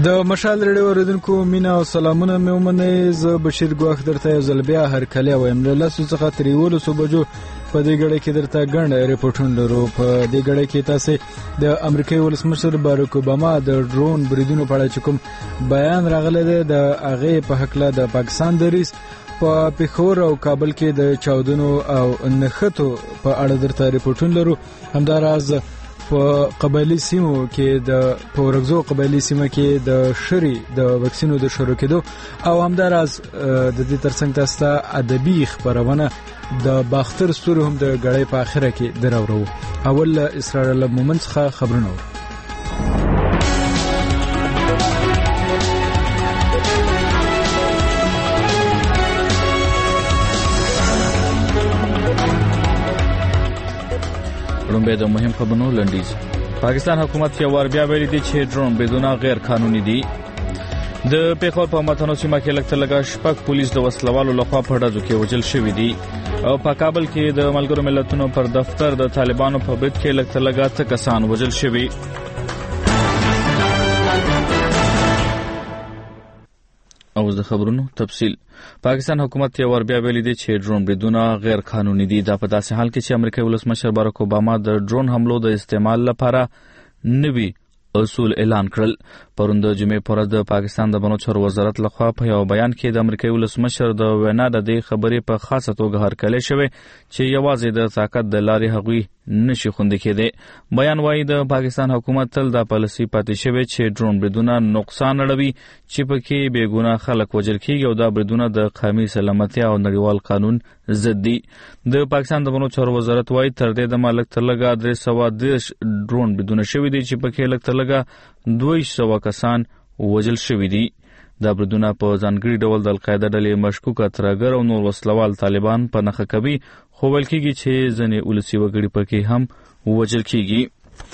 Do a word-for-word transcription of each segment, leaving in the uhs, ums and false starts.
د مشال ریډیو اوریدونکو مینا او سلامونه مې ومنئ. زه بشیر ګواښ درته یو ځل بیا هرکلی وایم. له لسو څخه تر یولسو بجو په دې ګړۍ کې درته ګڼ ریپورټونه لرو. په دې ګړۍ کې تاسې د امریکایي ولسمشر باراک اوباما د ډرون بریدونو په اړه چې کوم بیان راغلی دی د هغې په هکله د پاکستان دریځ په پېښور او کابل کې د چاودنو او نښتو په اړه درته ریپورټونه لرو. همداراز په قبایلي سیمو کې د پورګزو قبایلي سیمه کې د شری د وکسینو د شروع کېدو او همداراز د دې ترڅنګ تاسو ته ادبي خبرونه د باختر ستوري هم د غړې په اخره کې دراورو. اول اسرار الله مومن څخه خبرونه ورو. لومبه د مهم خبرونو لنډیز. پاکستان حکومت یو ور بیا ویلي دی چې ډرون بدون غیر قانوني دي. د پیښور په متنو سیمه کې لکه لګا شپږ پولیس د وسلوالو لخوا په ډزو کې وژل شوي دي او په کابل کې د ملګرو ملتونو پر دفتر د طالبانو په برید کې لکه لګا څه کسان وژل شوي. او د خبرونو تفصیل. پاکستان حکومت یو ور بیا ویلي دی چې ډرون بریدونه غیر قانوني دي. دا په داسې حال کې چې امریکایي ولسمشر باراک اوباما د ډرون حملو د استعمال لپاره نوي اصول اعلان کړل. پرون د جمعې پر ورځ د پاکستان د بنو چارو وزارت لخوا په یو بیان کې د امریکایي ولسمشر د وینا د دې خبرې په خاصه توګه هرکلی شوی چې یوازې د طاقت د لارې هغوی نشي خوندي کېدی. بیان وایي د پاکستان حکومت تل دا پالیسي پاتې شوی چې ډرون بریدونه نقصان اړوي چې پکې بې ګناه خلک وژل کېږي او دا بریدونه د قومي سلامتیا او نړیوال قانون ضد دي. د پاکستان د بنو چارو وزارت وایي تر دې دمه لږ تر لږه درې سوه دېرش ډرون بریدونه شوي دي چې پکې لږ تر لږه دوه سوه کسان وژل شوي دي. دا بریدونه په ځانګړي ډول د القاعده ډلې مشکوکه ترهګر او نور وسلوال طالبان په نښه کوي، خو ویل کېږي چې ځینې ولسي وګړي پکې هم وژل کېږي.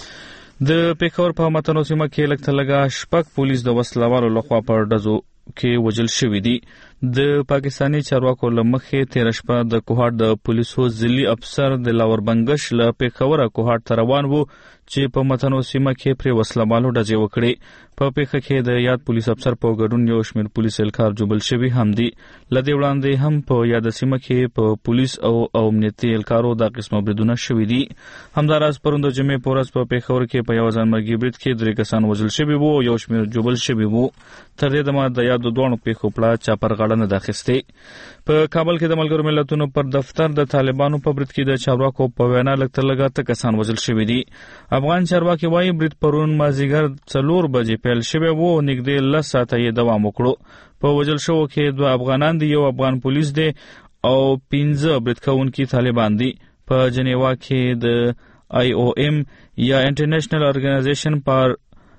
د پېښور په متنو سیمه کې لږ تر لږه شپږ پولیس د وسلوالو لخوا په ډزو کې وژل شوي دي. د پاکستاني چارواکو له مخې تېره شپه د کوهاټ د پولیسو ځلي افسر د لاور بنګش له پېښوره کوهاټ ته روان وو چې په متنو سیمه کې پرې وسلوالو ډزې وکړې. په پیښه کې د یاد پولیس افسر په ګډون یو شمېر پولیس اهلکار جوبل شوي هم دي. له دې وړاندې هم په یاده سیمه کې په پولیس او امنیتي اهلکارو دا قسمه بریدونه شوي دي. همداراز پرون د جمعې په ورځ په پېښور کې په یو ځانمرګي برید کې درې کسان وژل شوي وو او یو شمېر جوبل شوي وو. تر دې دمه د یادو دواړو پیښو پړه چاپرغاړه نه ده اخیستې. په کابل کې د ملګرو ملتونو پر دفتر د طالبانو په برید کې د چارواکو په وینا لږ تر لږه اته کسان وژل شوي دي. افغان چارواکي وایي برید پرون مازدیګر څلور بجې پیل شوی وو او نږدې لس ساعته یې دوام وکړو. په وژل شوو کې دوه افغانان دي، یو افغان پولیس دی او پنځه برید کوونکي طالبان دي. په جنیوا کې د آی او ایم یا انټرنیشنل ارګنایزیشن فار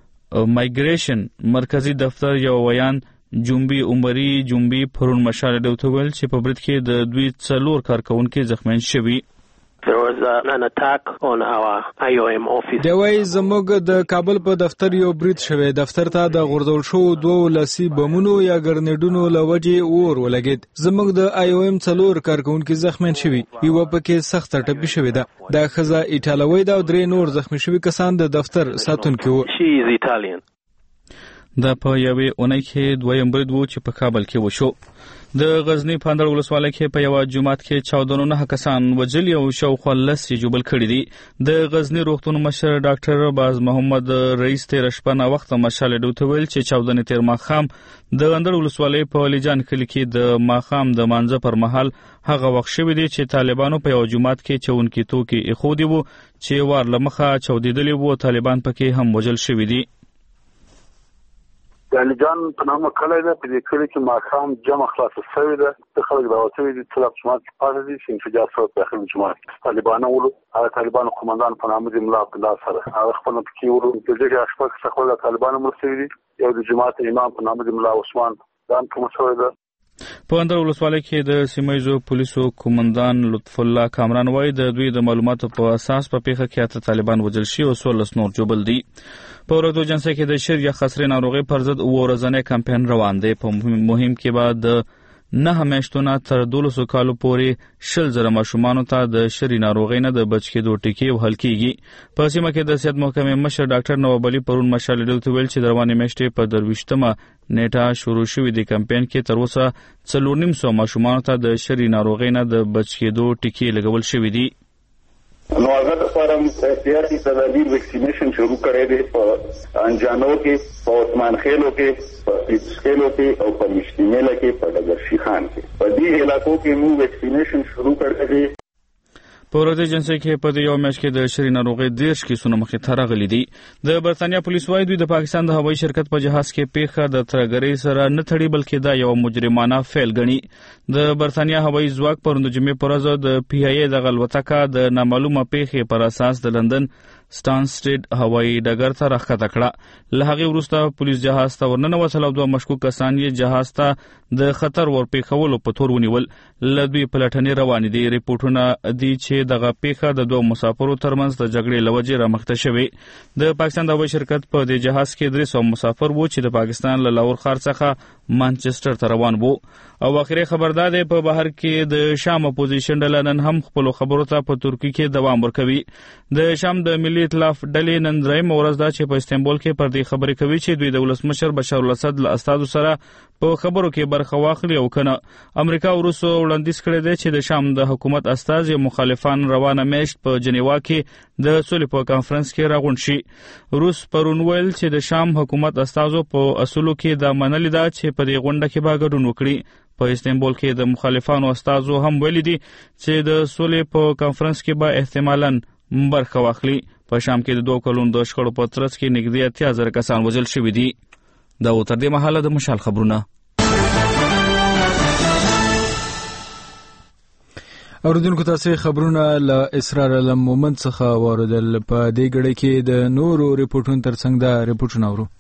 مایګریشن مرکزی دفتر یو ویان جنبی عمری جنبی پرون مشال ډیو ته ویل چې په برید کې د دوی څلور کارکونکي زخمیان شوي. There was uh, an attack on our آی او ایم office. دی وایي زموږ د کابل په دفتر یو برید شوی. دفتر ته د غورځول شوو دوو لاسي بمونو یا ګرنیډونو له وجې اور ولګېد. زموږ د آی او ایم څلور کارکونکي زخمیان شوي، یوه پکې سخته ټپي شوې ده. دا ښځه ایټالوۍ ده او درې نور زخمي شوي کسان د دفتر ساتونکي وو. She is Italian. دا په یوې اونۍ کې دویم برید و چې په کابل کې وشو. د غزنی په اندړ ولسوالۍ کې په یوه جومات کې چاودنو نهه کسان وژلي او شاوخوا لس یې ژوبل کړي دي. د غزنی روغتون مشر ډاکټر باز محمد رئیس تېره شپه ناوخته مشال ډیو ته ویل چې چاودنې تېر ماښام د اندړ ولسوالۍ په لیجان کلي کې د ماښام د مانځه پر مهال هغه وخت شوی دی چې طالبانو په یو جومات کې چونکي توکي ایښودي وو چې وار له مخه چاودېدلي وو. طالبان پکې هم وژل شوي دي. د لیجان په نامه کلی ده. په دې کلي کې ماښام جمع خلاصه شوې ده. څه خلک دعوت شوي دي څه جومات کې پاتې دي چې انفجار شوی په داخل جومات کې. طالبانو ولو هغه طالبانو قومندان په نامه دی ملا عبدالله سره هغه خپل پکې ولو د دې کې شپږ څخه د طالبانو مړ شوي دي. یو د جومات امام په نامه دی ملا عثمان دا هم کومه شوې ده. په اندړ ولسوالۍ کې د سیمه ییزو پولیسو قومندان لطف الله کامران وایي د دوی د معلوماتو په اساس په پیښه کې اته طالبان وژل شوي او څوارلس نور ژوبل دي. په اردو جنسه کې د شر یا خسرې ناروغۍ پر ضد اووه ورځنی کمپاین روان دی. په مهم کې به د نه میاشتونه تر دولسو کالو پورې شل زره ماشومانو ته د شری ناروغۍ نه د بچ کېدو ټکي وهل کیږي. په سیمه کې د صحت محکمې مشر ډاکټر نواب علي پرون مشال ډیل ته ویل چې د روانې میاشتې په درویشتمه نیټه شروع شوې د کمپاین کې تر اوسه څلور نیم سوه ماشومانو ته د شری ناروغۍ نه د بچ کېدو ټکي لګول شوي دي. نو هغه لپاره موږ احتیاطي تدابیر ویکسینیشن شروع کړی دی په انجانو کې، په عثمان خیلو کې، په پیټسکیلو کې او په مشتیمله کې، په ډګرشي خان کې. په دې علاقو کې موږ ویکسینیشن شروع کړی دی. په ورځ جنسي کې په یو میاشت کې د شری ناروغۍ دیرش کیسونه مخې ته راغلي دي. د برتانیا پولیس وايي دوی د پاکستان د هوایي شرکت په جهاز کې پیښه د ترګرۍ سره نه تړي بلکې دا یو مجرمانه فعل ګڼي. د برتانیا هوایي ځواک پرون د جمعې په ورځ د پی ای ای د الوتکه د نامعلومه پیښې پر اساس د لندن سټانسټډ هوایي ډګر ته راښکته کړه. له هغې وروسته پولیس جهاز ته ورننوتل او دوه مشکوک کسان یې جهاز ته د خطر ورپېښولو په تور ونیول. له دوی پلټنې روانې دي. ریپورټونه دي چې دغه پیښه د دوه مسافرو ترمنځ د جګړې له وجې رامخته شوې. د پاکستان د هوایي شرکت په دې جهاز کې درې سوه مسافر وو چې د پاکستان له لاهور ښار څخه مانچسټر ته روان وو. او اخري خبر دا دی په بهر کې د شام اپوزیشن ډله نن هم خپل خبرو ته په ترکیه کې دوام ورکوي. د شام د ملي ائتلاف ډلې نن درېیمه ورځ ده چې په استانبول کې پر دې خبرې کوي چې دوی د ولسمشر بشار الاسد له استازو سره په خبرو کې برخه واخلي او کنه. امریکا وروسته وړاندیز کړی دی چې د شام د حکومت استازي مخالفان روانه میاشت په جنیوا کې د سولې په کانفرنس کې راغونډ شي. روس پرون ویل چې د شام حکومت استازو په اصولو کې دا منلې ده چې په دې غونډه کې به ګډون وکړي. په استانبول کې د مخالفانو استازو هم ویلي دي چې د سولې په کانفرنس کې به احتمالاً برخه واخلي. په شام کې د دوه کلونو د شخړو په ترڅ کې نږدې اتیا زره کسان وژل شوي دي. دا و تر دې مهاله د مشال خبرونه. اوریدونکو تاسو خبرونه له اسرار المومن څخه واردل. په دې غړي کې د نورو ریپورتونو ترڅنګ دا ریپورتونه اورو.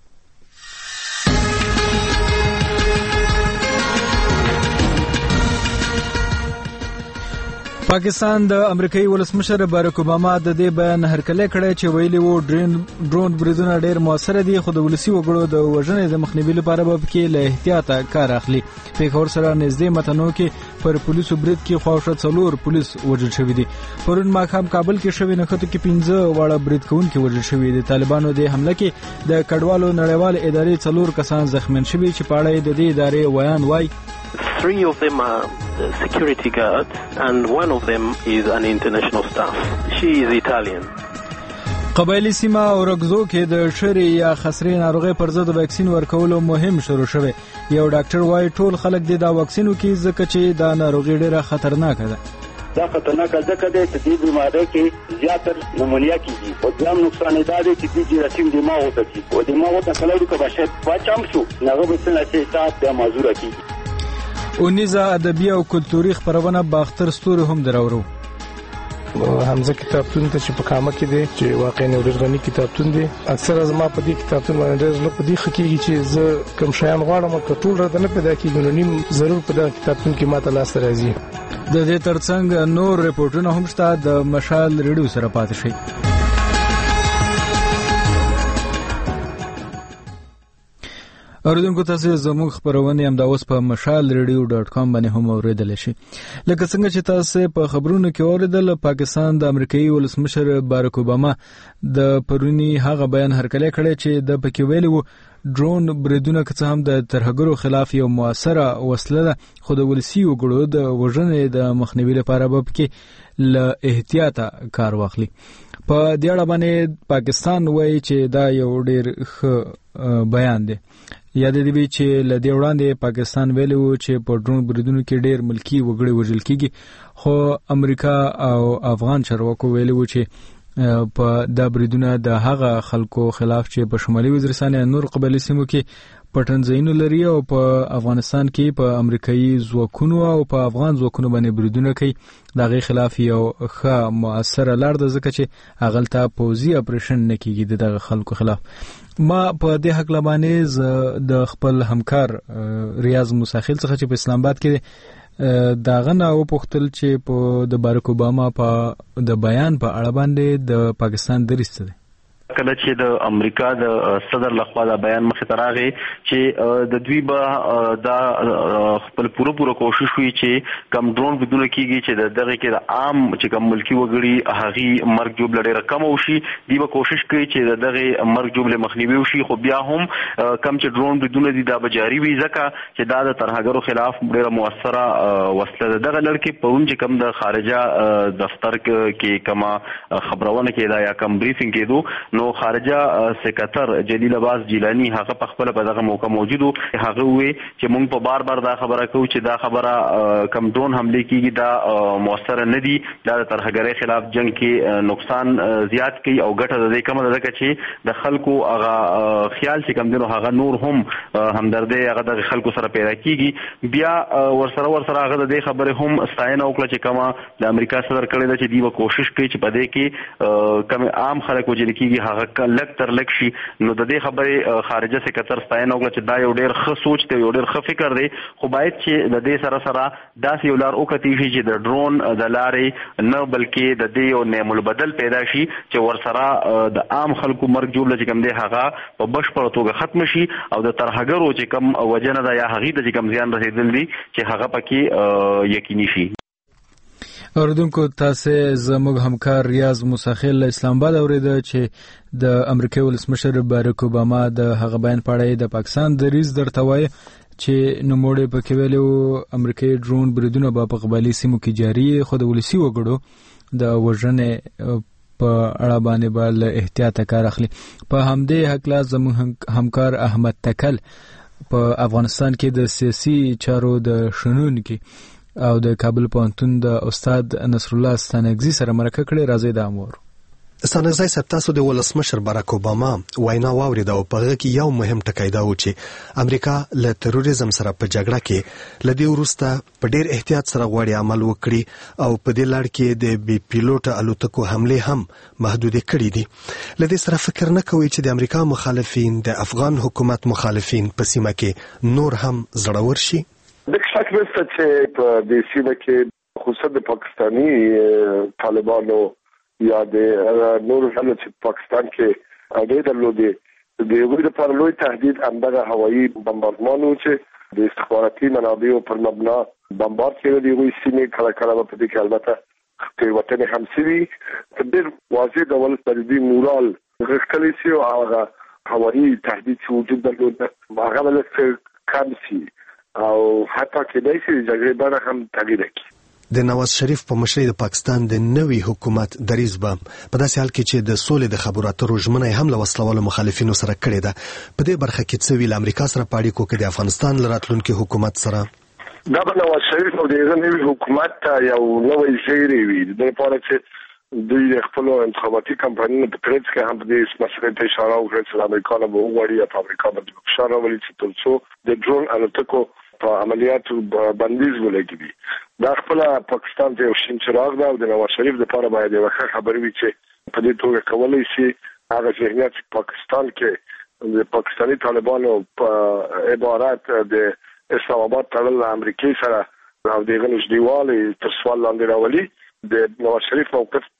پاکستان د امریکایي ولسمشر باراک اوباما د دې بیان هرکلی کړی چې ویلي وو ډرون بریدونه ډېر موثر دي خو د ولسي وګړو د وژنې د مخنیوي لپاره به پکې له احتیاطه کار اخلي. پېښور سره نږدې متنو کې پر پولیسو برید کې خواوشا څلور پولیس وژل شوي دي. پرون ماښام کابل کې شوې نښتو کې پنځه واړه برید کوونکي وژل شوي دي. طالبانو د حمله کې د کډوالو نړیوال ادارې څلور کسان زخمیان شوي چې په اړه یې د دې ادارې ویان وایي. Three of them are security guards and one of them is an international staff. She is Italian. قبایلی سیمه اورګزو کې د شری یا خسرې ناروغۍ پر ضد ویکسین ورکولو مهم شروع شوی. یو ډاکټر وايي ټول خلک د دا ویکسین وکړي ځکه چې دا ناروغي ډېره خطرناکه ده. دا خطرناکه ځکه ده چې دې بیمارۍ کې زیاتر نمونیا کیږي او دوام نقصان دا دی چې دې جراثیم دماغ ته کیږي او دماغ ته کله ورکه بشه واچام شو هغه به څنګه چې تاسو د معذوره کیږي. اونیزه ادبي او کلتوري خبرونه باختر ستوري هم درورو. حمزه کتابتون ته چې په کامه کې دی چې واقعا یو ډېر غني کتابتون دی. اکثر از ما په دې کتابتون باندې ډېر زړه په دې خکېږي چې زه کوم شیان غواړم که ټول راته نه پیدا کېږي نو نیم ضرور په دغه کتابتون کې ماته لاسته راځي. د دې ترڅنګ نور ریپورټونه هم شته. د مشال ریډیو سره پاتې شئ. اوریدونکو تاسو زموږ خبرونه هم دا اوس په مشال ریډیو ډاټ کام باندې هم اوریدل شي. لکه څنګه چې تاسو په خبرونو کې اوریدل پاکستان د امریکایي ولسمشر باراک اوباما د پرونی هغه بیان هرکلی کړی چې د پکې ویلي وو ډرون بریدونه که هم د ترهګرو خلاف یو موثره وسله ده خو د ولسي وګړو د وژنې د مخنیوي لپاره به پکې له احتیاطه کار واخلي. په دې اړه باندې پاکستان وایي چې دا یو ډېر ښه بیان دی. یاد دی وی چې لدی وړاندې پاکستان ویلی وو چې په ډرون بریدونو کې ډېر ملکی وګړي وژل کیږي خو امریکا او افغان چارواکو ویلی وو چې په دا بریدونه د هغه خلکو خلاف چې په شمالي وزیرستان یا نور قبایلي سیمو کې پټن ځایونه لري او په افغانستان کې په امریکایي ځواکونو او په افغان ځواکونو باندې بریدونه کوي. د هغې خلاف یو ښه مؤثره لار ده ځکه چې هغلته پوځي اپریشن نه کیږي د دغه خلکو خلاف. ما په دې حق لبانې د خپل همکار ریاض مساخیل څخه چې په اسلام آباد کې داغه نه وپوښتل چې په د باراک اوباما په د بیان په اړه باندې د پاکستان دریځ څه دی. کله چې د امریکا د صدر لخوا دا بیان مخې ته راغی چې د دوی به دا خپل پوره پوره کوشش وي چې کم ډرون بدون کیږي چې دغه کې د عام چې کوم ملکی وګړي هغه مرګ جوړ لري رقم وشي دی به کوشش کوي چې دغه مرګ جوړ مخنیوي وشي خو بیا هم کم چې ډرون بدون دي دا به جاری وي ځکه چې دا د ترهګرو خلاف ډیره موثره وسله دغه لړکې په اون چې کم د خارجه دفتر کې کما خبرونه کې دا یا کم بریفینګ کېدو نو خارجه سکرټر جلیل عباس جیلانی هغه په خپل په دغه موقع موجود هغه وی چې موږ په بار بار دا خبره کوو چې دا خبره کم ډرون حمله کیږي دا موثر نه دي دا د ترهګرۍ خلاف جنگ کې نقصان زیات کوي او ګټه د دې کومه ده چې د خلکو هغه خیال چې کم دي هغه نور هم همدردي هغه د خلکو سره پیدا کیږي بیا ورسره ورسره هغه د دې خبره هم ستاینه وکړه چې کومه د امریکا صدر کړی دا چې دی کوشش کوي چې په دې کې کوم عام خلک وجل کیږي هغه لک تر لک شي نو د دې خبره خارجه سکرټر ستاینه وکړه چې دا یو ډېر ښه سوچ دی یو ډېر ښه فکر دی خو باید چې د دې سره سره داسې یو لار وکړي شي چې د ډرون د لارې نه بلکې د دې یو نعم البدل پیدا شي چې ورسره د عام خلکو مرګ جوړ چې کوم دی هغه په بشپړه توګه ختم شي او د ترهګرو چې کوم وجنه ده یا هغه د کوم زیان رسیدل دي چې هغه پکې یقیني شي. اوردونکو تاسو زموږ همکار ریاض مساخیل اسلام آباد اوریده چې د امریکای ولسمشر باراک اوباما د هغه بیان په اړه د پاکستان دریځ درته وایي چې نوموړی پکې ویلو امریکایي ډرون بریدونه به په قبایلي سیمو کې جاري خو د ولسي وګړو د وژنې په اړه باندې به له احتیاطه کار اخلي. په همدې هکله زموږ همکار احمد تکل په افغانستان کې د سیاسي چارو د شنونکي او د کابل پوهنتون د استاد نصر الله ستانکزي سره مرکه کړې راځي د امور ستانکزي صاحب تاسو د ولسمشر باراک اوباما وینا واوریده او په هغه کې یو مهم ټکی دا و چې امریکا له تروریزم سره په جګړه کې لدی ورسته په ډیر احتیاط سره غواړي عمل وکړي او په دې لړ کې د بي پیلوټ الوتکو حمله هم محدود کړي دي. لدی سره فکر نه کوي چې د امریکا مخالفین د افغان حکومت مخالفین په سیمه کې نور هم زړور شي. د شک نشته چې په دې سیمه کې خصوصا د پاکستانی طالبانو یا د نور ډلو چې پاکستان کې اړې درلودې د یو لپاره لوی تهدید همدغه هوایي بمبارډمان و چې د استخباراتي منابعو پر مبنا بمبارد کړي دي وایي سیمه کله کله په دې کې البته تیروتنې هم شوي په ډېر واضح ډول پر دې مورال غښتلی شي او هغه هوایي تهدید چې وجود درلود هغه ولې کم شي او حتی کېدای شي جګړې بڼه هم تغییر کړي. د نواز شریف په مشرۍ د پاکستان د نوي حکومت دریځ به په داسې حال کې چې د سولې د خبرو اترو ژمنه هم له وسلوالو مخالفینو سره کړې ده په دې برخه کې څه ویل امریکا سره په اړیکو کې د افغانستان له راتلونکي حکومت سره دا به نواز شریف او د نوي حکومت یو نوی زیری وي د لپاره چې دوی خپل انتخاباتي کمپاینونه په ترڅ کې هم د دې مسلې ته اشاره وکړي چې امریکا له وګړي په امریکا باندې فشار راولي چې ترڅو د ډرون الوتکو په عملیاتو بندیز ولګي. دا خپل پاکستان ته یو شین چراغ ده او د نواز شریف لپاره باید یو ښه خبر وي چې په دې توګه کولای شي هغه ذهنیت پاکستان کې د پاکستاني طالبانو په عبارت د اسلام آباد تړل امریکای سره او د غنښتیوالي تر سوال لاندې راولي د نواز شریف موقف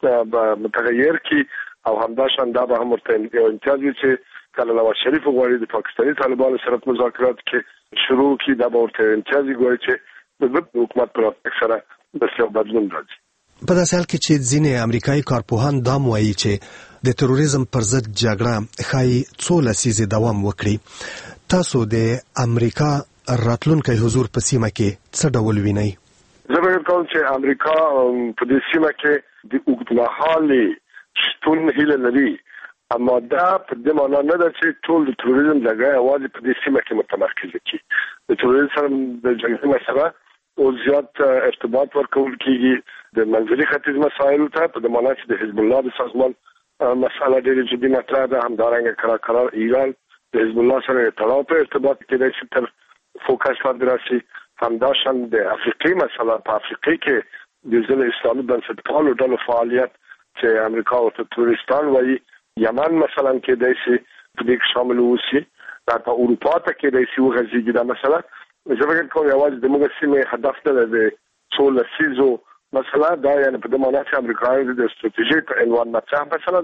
متغیر کی او همداشان دا به هم ورته یو امتیاز وي چې کله نواز شریف غواړي د پاکستاني طالبانو سره مذاکرات کې شروع کی دا به ورته امتیاز غواړي چې د حکومت پر اکثره د څه بدلون راځي. په داسې حال کې چې ځینې امریکایي کارپوهان دا وایي چې د تروریزم پر ضد جګړه ښایي څو لسیزې دوام وکړي. تاسو د امریکا راتلونکی حضور په سیمه کې څه ډول وینئ؟ زه به کوم چې امریکا په دې سیمه کې د اوږدمهالې شتون هیله لري اما دا په دې معنی نه ده چې ټول د تروریزم ځای یوازې په دې سیمه کې متمرکز دي. د تروریزم سره د جنګي مسله او زیات ارتباط ورکول کیږي د منځلي ختیځ مسایلو ته په معنی چې د حزب الله د سازمان مسله ډېر جدي مطرح ده. همدارنګه کرا قرار ایران د حزب الله سره تړاو په ارتباط کې د شتر فوکس باندې راشي. همداشان د افریقای مسله په افریقای کې د ځل اسلامي بنسټپالو ډلو فعالیت چې امریکا او ترکستان وایي یمن مثلا کې د شي په دې شامل وسی دا په اروپا ته کې د شي وغځيږي دا مثلا زه فکر کوم یوازې د موږ سیمه هدف ته د څول سیزو مثلا دا یعنی په دې معنی چې امریکایي د ستراتیژي په عنوان مطرح مثلا دا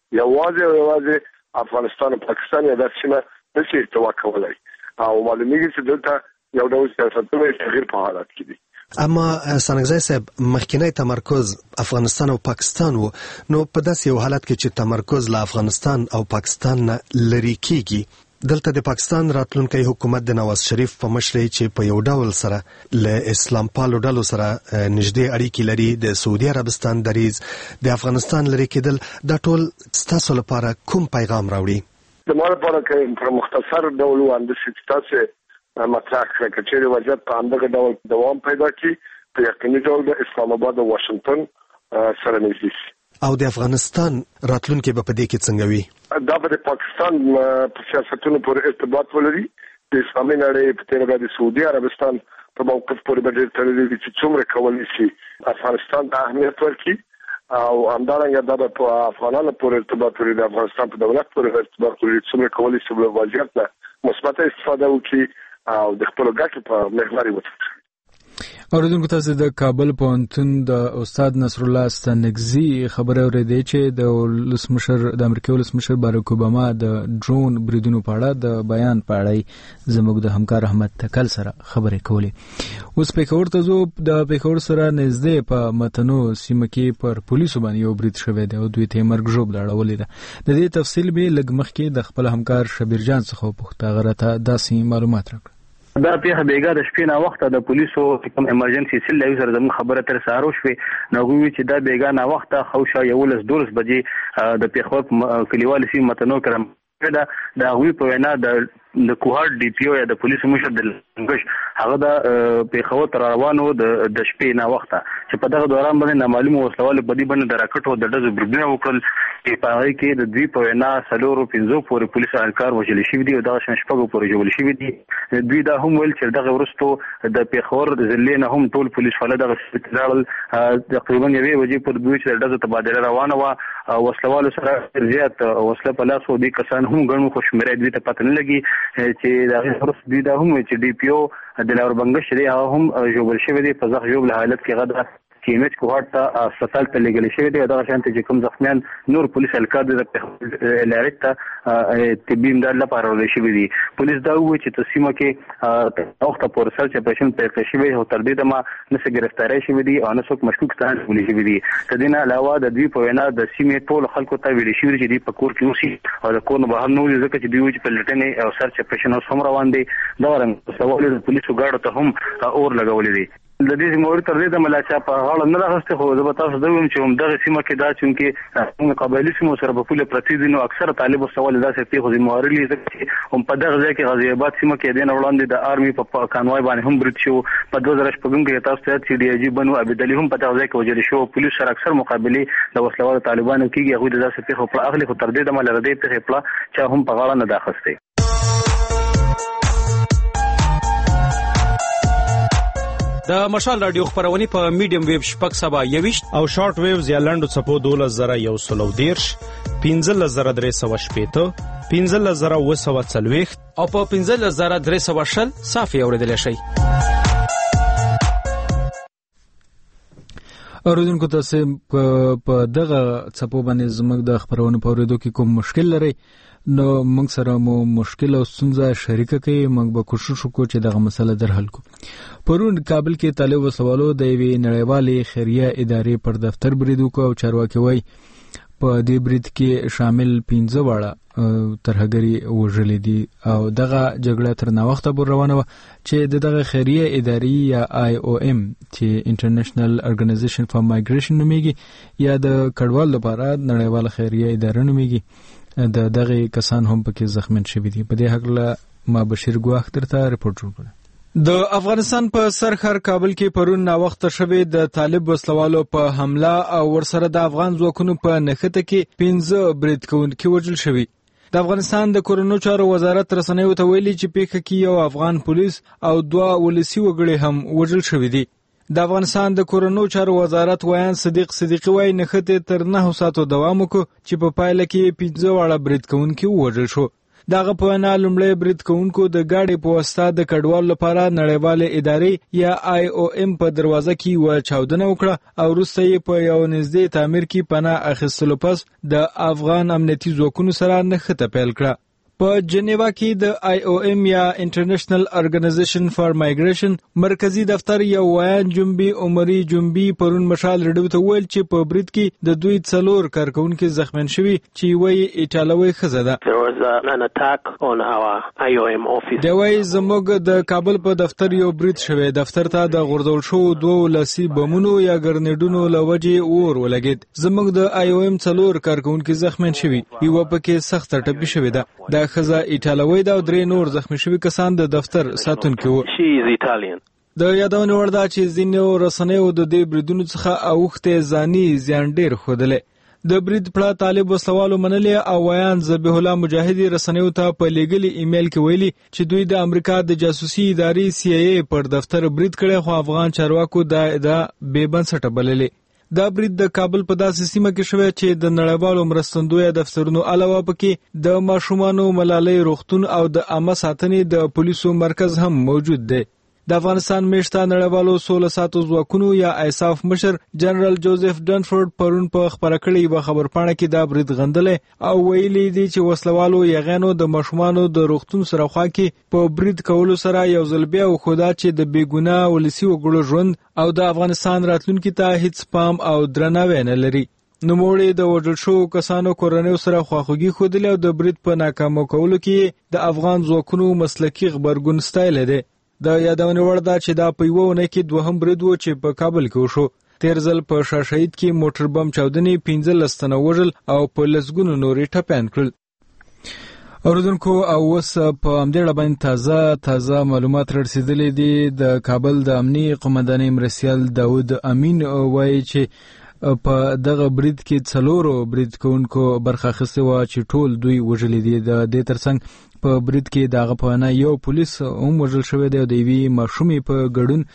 یوازې یوازې افغانستان او پاکستان یې د سیمه نشي استوا کولای او معلومیږي چې دلته یو ډول سیاستونه تغیر په حالت کې دي. اما سانګزای صاحب مخکینی تمرکز افغانستان او پاکستان وو، نو په داسې یو حالت کې چې تمرکز له افغانستان او پاکستان نه لري کیږي، دلته د پاکستان راتلونکي حکومت د نواز شریف په مشرۍ چې په یو ډول سره له اسلام پالو ډلو سره نږدې اړیکې لري، د سعودي عربستان دریز د افغانستان لري کېدل، دا ټول ستاسو لپاره کوم پیغام راوړي؟ د ما لپاره کې په مختصر ډول وړاندې چې تاسو مطرح کړئ چې وضعیت په همدغه ډول دوام پیدا کړي، په یقیني ډول د اسلام آباد او واشنگټن سره نږدې شي. او د افغانستان راتلونکي به په دې کې څنګه وي؟ دا به د پاکستان په سیاستونو پورې ارتباط ولري. د اسلامي نړۍ په تېره د سعودي عربستان په موقف پورې به ډېر تړلی دي چې څومره کولی شي افغانستان ته اهمیت ورکړي، او همدارنګه دا به په افغانانو پورې ارتباط ولري، د افغانستان په دولت پورې ارتباط ولري، څومره کولی شي له وضعیت نه مثبته استفاده وکړي او د خپل ګټو په محور وټاکي. اوریدونکو تاسو د کابل پوهنتون د استاد نصر الله ستانکزي خبره اوریدئ چې د ولسمشر د امریکا ولسمشر باراک اوباما د ډرون بریدونو په اړه د بیان په اړه زموږ د همکار احمد تکل سره خبرې کولې. اوس پېښور ته ځو. د پېښور سره نږدې په متنو سیمه کې پر پولیسو باندې یو برید شوی دی او دوی ته مرګ ژوبله اړولې ده. د دې تفصیل به لږ مخکې د خپل همکار شبیر جان څخه وپوښته، هغه راته داسې معلومات راکړل. دا پیښه بیګا د شپې نه وخت د پولیسو کوم ایمرجنسي سیل له سره زموږ خبره تر سهار شوې، نو وی چې دا بیګا نه وخت خوشا یولس دولس بجې د پیښور کلیوال سیمه متنو کرم دا د غوی په وینا د د کوهار ډي پی او یا د پولیسو مشر د لنګش هغه د پیښور تر روانو د د شپې نه وخت چې په دغه دوران باندې نامعلوم وسلوال بدی باندې د راکټو د دزو برګونه وکړل چې په هغه کې د دوی په وینا سلورو پنځو پورې پولیس اهلکار وژل شوي دي او دغه شپږو پورې جوړ شوي دي. دوی دا هم ویل چې دغه ورستو د پیښور د ضلع نه هم ټول پولیس فعال دغه استدلال تقریبا یوې وجې پر دوی چې دغه تبادله روانه و وسلوال سره زیات وسله په لاس و دي کسان هم ګڼو خوشمره دوی ته پته نه لګي چې دا ورس دوی دا هم چې ډي پی او د لور بنګش دی هغه هم جوړ شوی دی په ځخ جوړ حالت کې غدا چې ایمج کوهارت ته هسپتال ته لګل شوی دی. دا شانته چې کوم زخمیان نور پولیس الکار د لارټ ته طبي امداد لپاره ورول شوی دی. پولیس دا وایي چې تسمه کې وخت پر سرچ اپریشن پیل شوی او تر دې دمه نسه گرفتاری شوی دی او نسوک مشکوک ته ولې شوی دی. تدینه علاوه د دوی په وینا د سیمې ټول خلکو ته ویل شوی چې دی په کور کې اوسي او د کور نه بهر نه وځي ځکه چې دوی چې په لټنې او سرچ اپریشن اوس هم روان دي. دا رنګ سوال د پولیسو ګاډو ته هم اور لګولې دي. د دې موري تر دې د ملاچا په غاړه نه راغسته خو زه به تاسو دوم چې هم دغه سیمه کې دا چې موږ قبایلی سیمو سره په پوله پرتی دي نو اکثر طالب سوال دا چې په ځمواري لې هم په دغه ځای کې غزي آباد سیمه کې دین وړاندې د آرمي په کانوای باندې هم برید شو. په دوه زره شپږم کې تاسو ته چې ډي جی بنو عبد علي هم په دغه ځای کې وجل شو. پولیس سره اکثر مقابله د وسلوال طالبانو کېږي هغه د داسې په خپل اخلي خو تر دې د مل ردی په خپل چې هم په غاړه نه داخسته. د مشال رادیو خبرونه په میډیم ویو شپږ سبا یويشت او شارټ ویوز یا لنډو چپو دولس زره یو سلو دیرش پنځلس زره درې سوه شپېته پنځلس زره اوه سوه څلوېښت او په پنځلس زره درې سوه شل صافي اورېدلی شئ. اوریدونکو تاسو په دغه څپو باندې زموږ د خبرونو په اورېدو کې کوم مشکل لري نو موږ سره مو مشکل او ستونزه شریکه کوي، موږ به کوشش وکړو چې دغه مسله در حل کړو. پرون کابل کې طالب وسوالو د یوې نړیوالې خیریه ادارې پر دفتر برید وکړ او چارواکي وایي په دې برید کې شامل پنځه واړه ترهګري وژلي دي او دغه جګړه تر ناوخته پورې روانه وه چې دغه خیریه ادارې یا آی او ام چې انټرنیشنل ارګنایزیشن فار مایګریشن نومیږي یا د کډوالو لپاره نړیواله خیریه اداره نومیږي، د دغه کسان هم پکې زخمین شوي دي. په دې حق ما بشیر ګواخ درته رپورټ جوړ کړ. د افغانستان په سرخر کابل کې پرون ناوخته شوی د طالب وسلوالو په حمله او ورسره د افغان ځواکونو په نښته کې پنځه برید کوونکي وژل شوي. د افغانستان د کورونو چارو وزارت رسنیو ته ویلي چې پیښه کې یو افغان پولیس او دوه ولسی وګړي هم وژل شوي دي. د افغانستان د کورونو چارو وزارت وایان صدیق صدیقی وایي نښته تر نه ساعتو دوام وکړ چې په پایله کې پنځه واړه برید کوونکي ووژل شو. دغه په وینا لومړی برید کوونکو د ګاډي په واسطه د کډوالو لپاره نړیوالې ادارې یا آی او ام په دروازه کې و چاودنه وکړه او وروسته یې په یو نږدې تعمیر کې پناه اخیستلو پس د افغان امنیتي ځواکونو سره نښته پیل کړه. په جنیوا کې د آی او ام یا انټرنیشنل ارګنایزیشن فار مایګریشن مرکزی دفتر یو ویان جنبي عمري جنبي پرون مشال رډیو ته ویل چې په برید کې د دوی څلور کارکونکو زخمین شوي چې وایي ایټالوي ښځه ده. د وایي زموږ د کابل په دفتر یو برید شوی، دفتر ته د غورځول شوو دوه لاسي بمونو یا ګرنیډونو له وجې اور ولګېد. زموږ د آی او ام څلور کارکونکو زخمین شوي، یوه پکې سخته ټپي شوې ده. د ښځه ایټالوي ده او درې نور زخمي شوي کسان د دفتر ساتونکي وو. د یادونې وړ ده چې ځینو رسنیو د دې بریدونو څخه اوښتې ځاني زیان ډېر ښودلی. د برید پړه طالب وسلوالو منلې او ویان ذبیح الله مجاهدي رسنیو ته په لیږلي ایمیل کې ویلي چې دوی د امریکا د جاسوسي ادارې سی ای ای پر دفتر برید کړی، خو افغان چارواکو دا ادعا بې بنسټه بللې. دا برید د کابل په داسې سیمه کې شوی چې د نړیوالو مرستندویه دفترونو علاوه پکې د ماشومانو ملالۍ روغتون او د عامه ساتنې د پولیسو مرکز هم موجود دی. د افغانستان میشته نړیوالو سوله ساتو ځواکونو یا ایساف مشر جنرال جوزف ډنفورد پرون په خبره کړې یوه خبرپاڼه کې دا برید غندلی او ویلي دي چې وسلوالو یغیانو د ماشومانو د روغتون سره خوا کې په برید کولو سره یو ځل بیا وښوده چې د بېګناه ولسي وګړو ژوند او د افغانستان راتلونکي ته هیڅ پام او درناوی نه لري. نوموړي د وژل شوو کسانو کورنیو سره خواخوږي ښودلې او د برید په ناکامو کولو کې د افغان ځواکونو مسلکي غبرګون ستایلی دی. د یادونې وړ ده چې دا په یوه اونۍ کې دوهم برید و چې په کابل کې وشو. تیر ځل په شاشهید کې موټر بم چاودنې پنځلس تنه وژل او په لسګونو نورې ټپیان کړل. اوریدونکو او اوس په همدې اړه باندې تازه تازه معلومات رسېدلي دي. د کابل د امني قومندانۍ مرستیال داود امین وایي چې په دغه برید کې څلورو برید کوونکو برخه اخیستې وه چې ټول دوی وژلي دي. د دې ترڅنګ په برید کې د هغه په وینا یو پولیس هم وژل شوی دی او د یوې ماشومې په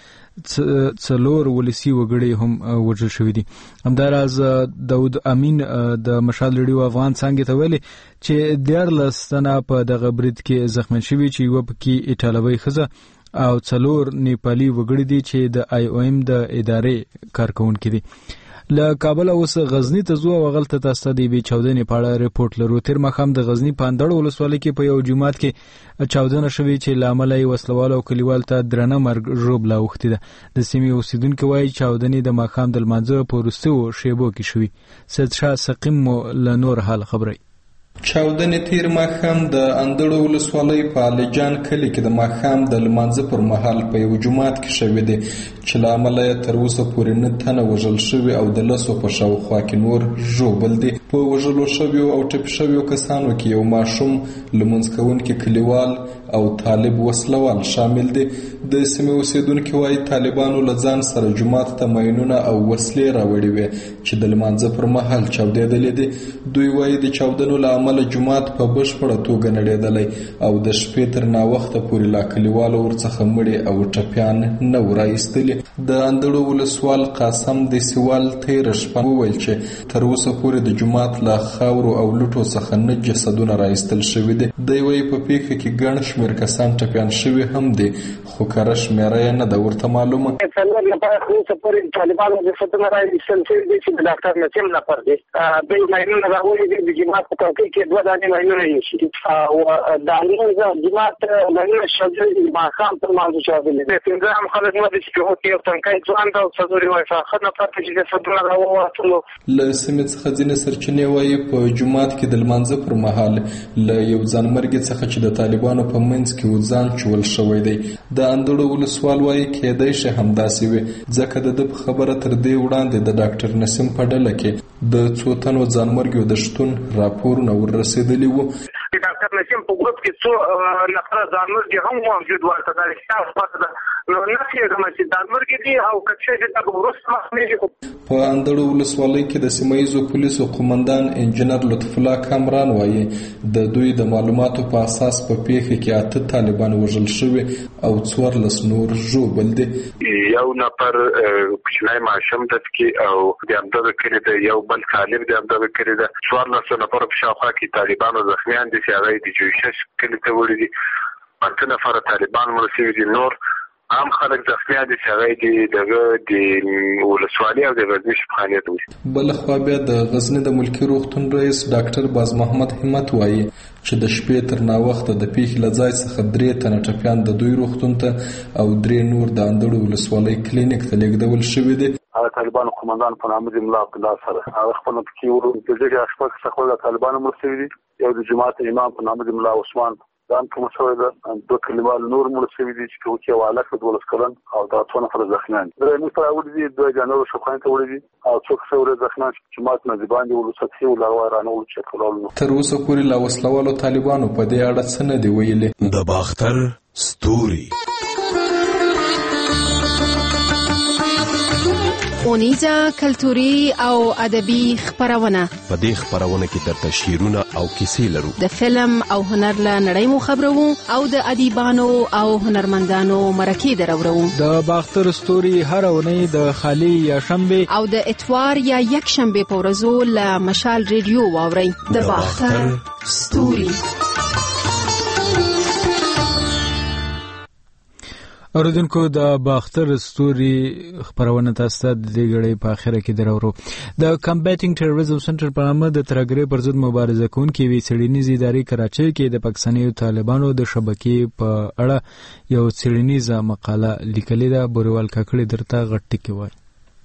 ګډون څلور ولسي وګړي هم وژل شوي دي. همداراز داود امین د مشال رډیو افغان څانګې ته ویلي چې دیارلس تنه په دغه برید کې زخمین شوي چې یوه پکې ایټالوي ښځه او څلور نیپالي وګړي دي چې د آی او ام د ادارې کارکوونکي دي. له کابل اوس غزنی ته ځو او هغلته تاسو ته د یوې چاودنې په اړه رپورټ لرو. تېر ماښام د غزني په اندړ ولسوالۍ کې په یو جومات کې چاودنه شوې چې له امله یې وسلوالو او کلیوالو ته درنه مرګ ژوبله اوښتې ده. د سیمې اوسېدونکي وایي چاودنې د ماښام د لمانځه په وروستیو شیبو کې شوي. سید شاه سقیم مو له نور حال خبروي. چاودنې تیر ماښام د اندړو ولسوالۍ په الیجان کلي کې د ماښام د لمانځه پر مهال په یو جومات کې شوې دي چې له امله یې تر اوسه پورې نه تنه وژل شوي او د لسو په شاوخوا کې نور ژوبل دي. په وژلو شویو او ټپي شویو کسانو کې یو ماشوم، لمونځ کوونکي کلیوال او طالب وسلوال شامل دي. د سیمې اوسېدونکي وایي طالبانو له ځان سره جومات ته ماینونه او وسلې راوړې وې چې د لمانځه پر مهال چاودېدلې دي. دوی وایي د چاودنو له امله جومات په بشپړه توګه نړېدلی او د شپې تر ناوخته پورې لا کلیوالو ورڅخه مړي او ټپیان نه وو رایستلي. د اندړو ولسوال قاسم دیسیوال تېره شپه وویل چې تر اوسه پورې د جومات له خاورو او لوټو څخه نه جسدونه رایستل شوي دي. دی وایي په پیښه کې ګڼ شمېر کسان ټپیان شوي هم دي خو کره شمېره یې نه ده ورته معلومه. څلور لپاره خو اوسه پورې طالبانو جسدونه رایستل شوي دي چې د ډاکټر نسیم نفر دي. دوی ماینونه راوړي دي د جومات په څوکۍ کې دوه دانې ماینونه ایښي او د لمونځ جومات ماینونه شاوخوا دي ماښام تر لمانځه چاودلي دي. پنځه هم خلک نه دي چې هغوی یو تنکی ځوان ده او څلور یې وایي ښه نفر ته چې جسدونه راووتلو. له سیمې څخه ځینې سرچینې وایي په جومات کې د لمانځه پر مهال له یو ځانمرګي څخه چې د طالبانو په منځ کې و ځان چول شوی دی. د اندړو ولسوال وایي کېدای شي همداسې وي ځکه د ده په خبره تر دې وړاندې د ډاکټر نسیم په ډله کې د څو تنو ځانمرګیو د شتون راپورونه وررسېدلي وو. ډاکټر نسیم په ګروپ کې څو نفره ځانمرګي هم موجود ول. که د رښتیا خبره ده نو نه کېږم چې دا مرګ دي او کچې چې دا ورسته مخنیږي. په اندړو ولسوالۍ کې د سیمه ییزو پولیسو قومندان انجنیر لطف الله کامران وایي د دوی د معلوماتو په اساس په پیښه کې اته طالبان وژل شوي او څوارلس نور ژوبل دي. یو نفر کوچنی ماشوم د کې او د همدغه کلي د یو بل طالب د همدغه کلي د څوارلس نفر په شاوخوا کې طالبانو زخمیان دي چې هغه د جوشش کلي ته وړي دي. اته نفر طالبان مرسي دي. نور عام خلک زخمیان دي چې هغه دغه د ولسوالۍ او د غزني شفاخانې ته وړي. بل خو بیا د غزني د ملکی روغتون رئیس ډاکټر باز محمد همت وایي چې د شپې تر ناوخته د پیښې له ځای څخه درې تنه ټپیان د دوی روغتون ته او درې نور د اندړو ولسوالۍ کلینیک ته لیږدول شوي دي. هغه طالبانو قومندان په نامه د ملا عبدالله سره هغه خپل پکې ورو د دې اشفاق څخه د طالبانو مرسي دي. یو د جماعت امام په نامه د ملا عثمان ځان کوم څه ده دوه کلیوال نور مرسي دي چې کوچي والا په دولس کلن او دا څونه پر ځخنان درې نو پر اول دي دوه جنرال شوخان ته وړي دي او څوک څوره ځخنان چې جماعت نه دی باندې ولسطحي او لارانه ول چې کولول. تر اوسه پورې لا وسلوالو طالبانو په دې اړه څه نه دی ویلي. د باختر ستوري اونیزه کلتوري او ادبي خبرونه. په دې خبرونه کې درته شعرونه او کیسې لرو. د فلم او هنر له نړۍ مو خبرو او د ادیبانو او هنرمندانو مرکې درورو. د باختر ستوري هر اونۍ د خالی یا شنبه او د اتوار یا یک شنبه په ورځو له مشال ریډیو واوري. د باختر ستوري. اوریدونکو د باختر ستوري خبرونه تاسو ته د دې غړې په اخره کې درورو. د کمبیټینګ ټیرریزم سنټر په نامه د ترګری پر ضد مبارزه کوونکې وی څېړنیزې ادارې کراچۍ کې د پاکستاني طالبانو د شبکې په اړه یو څېړنیزه مقاله لیکلې ده. بوریوال کاکړي درته غټ ټکی وایي.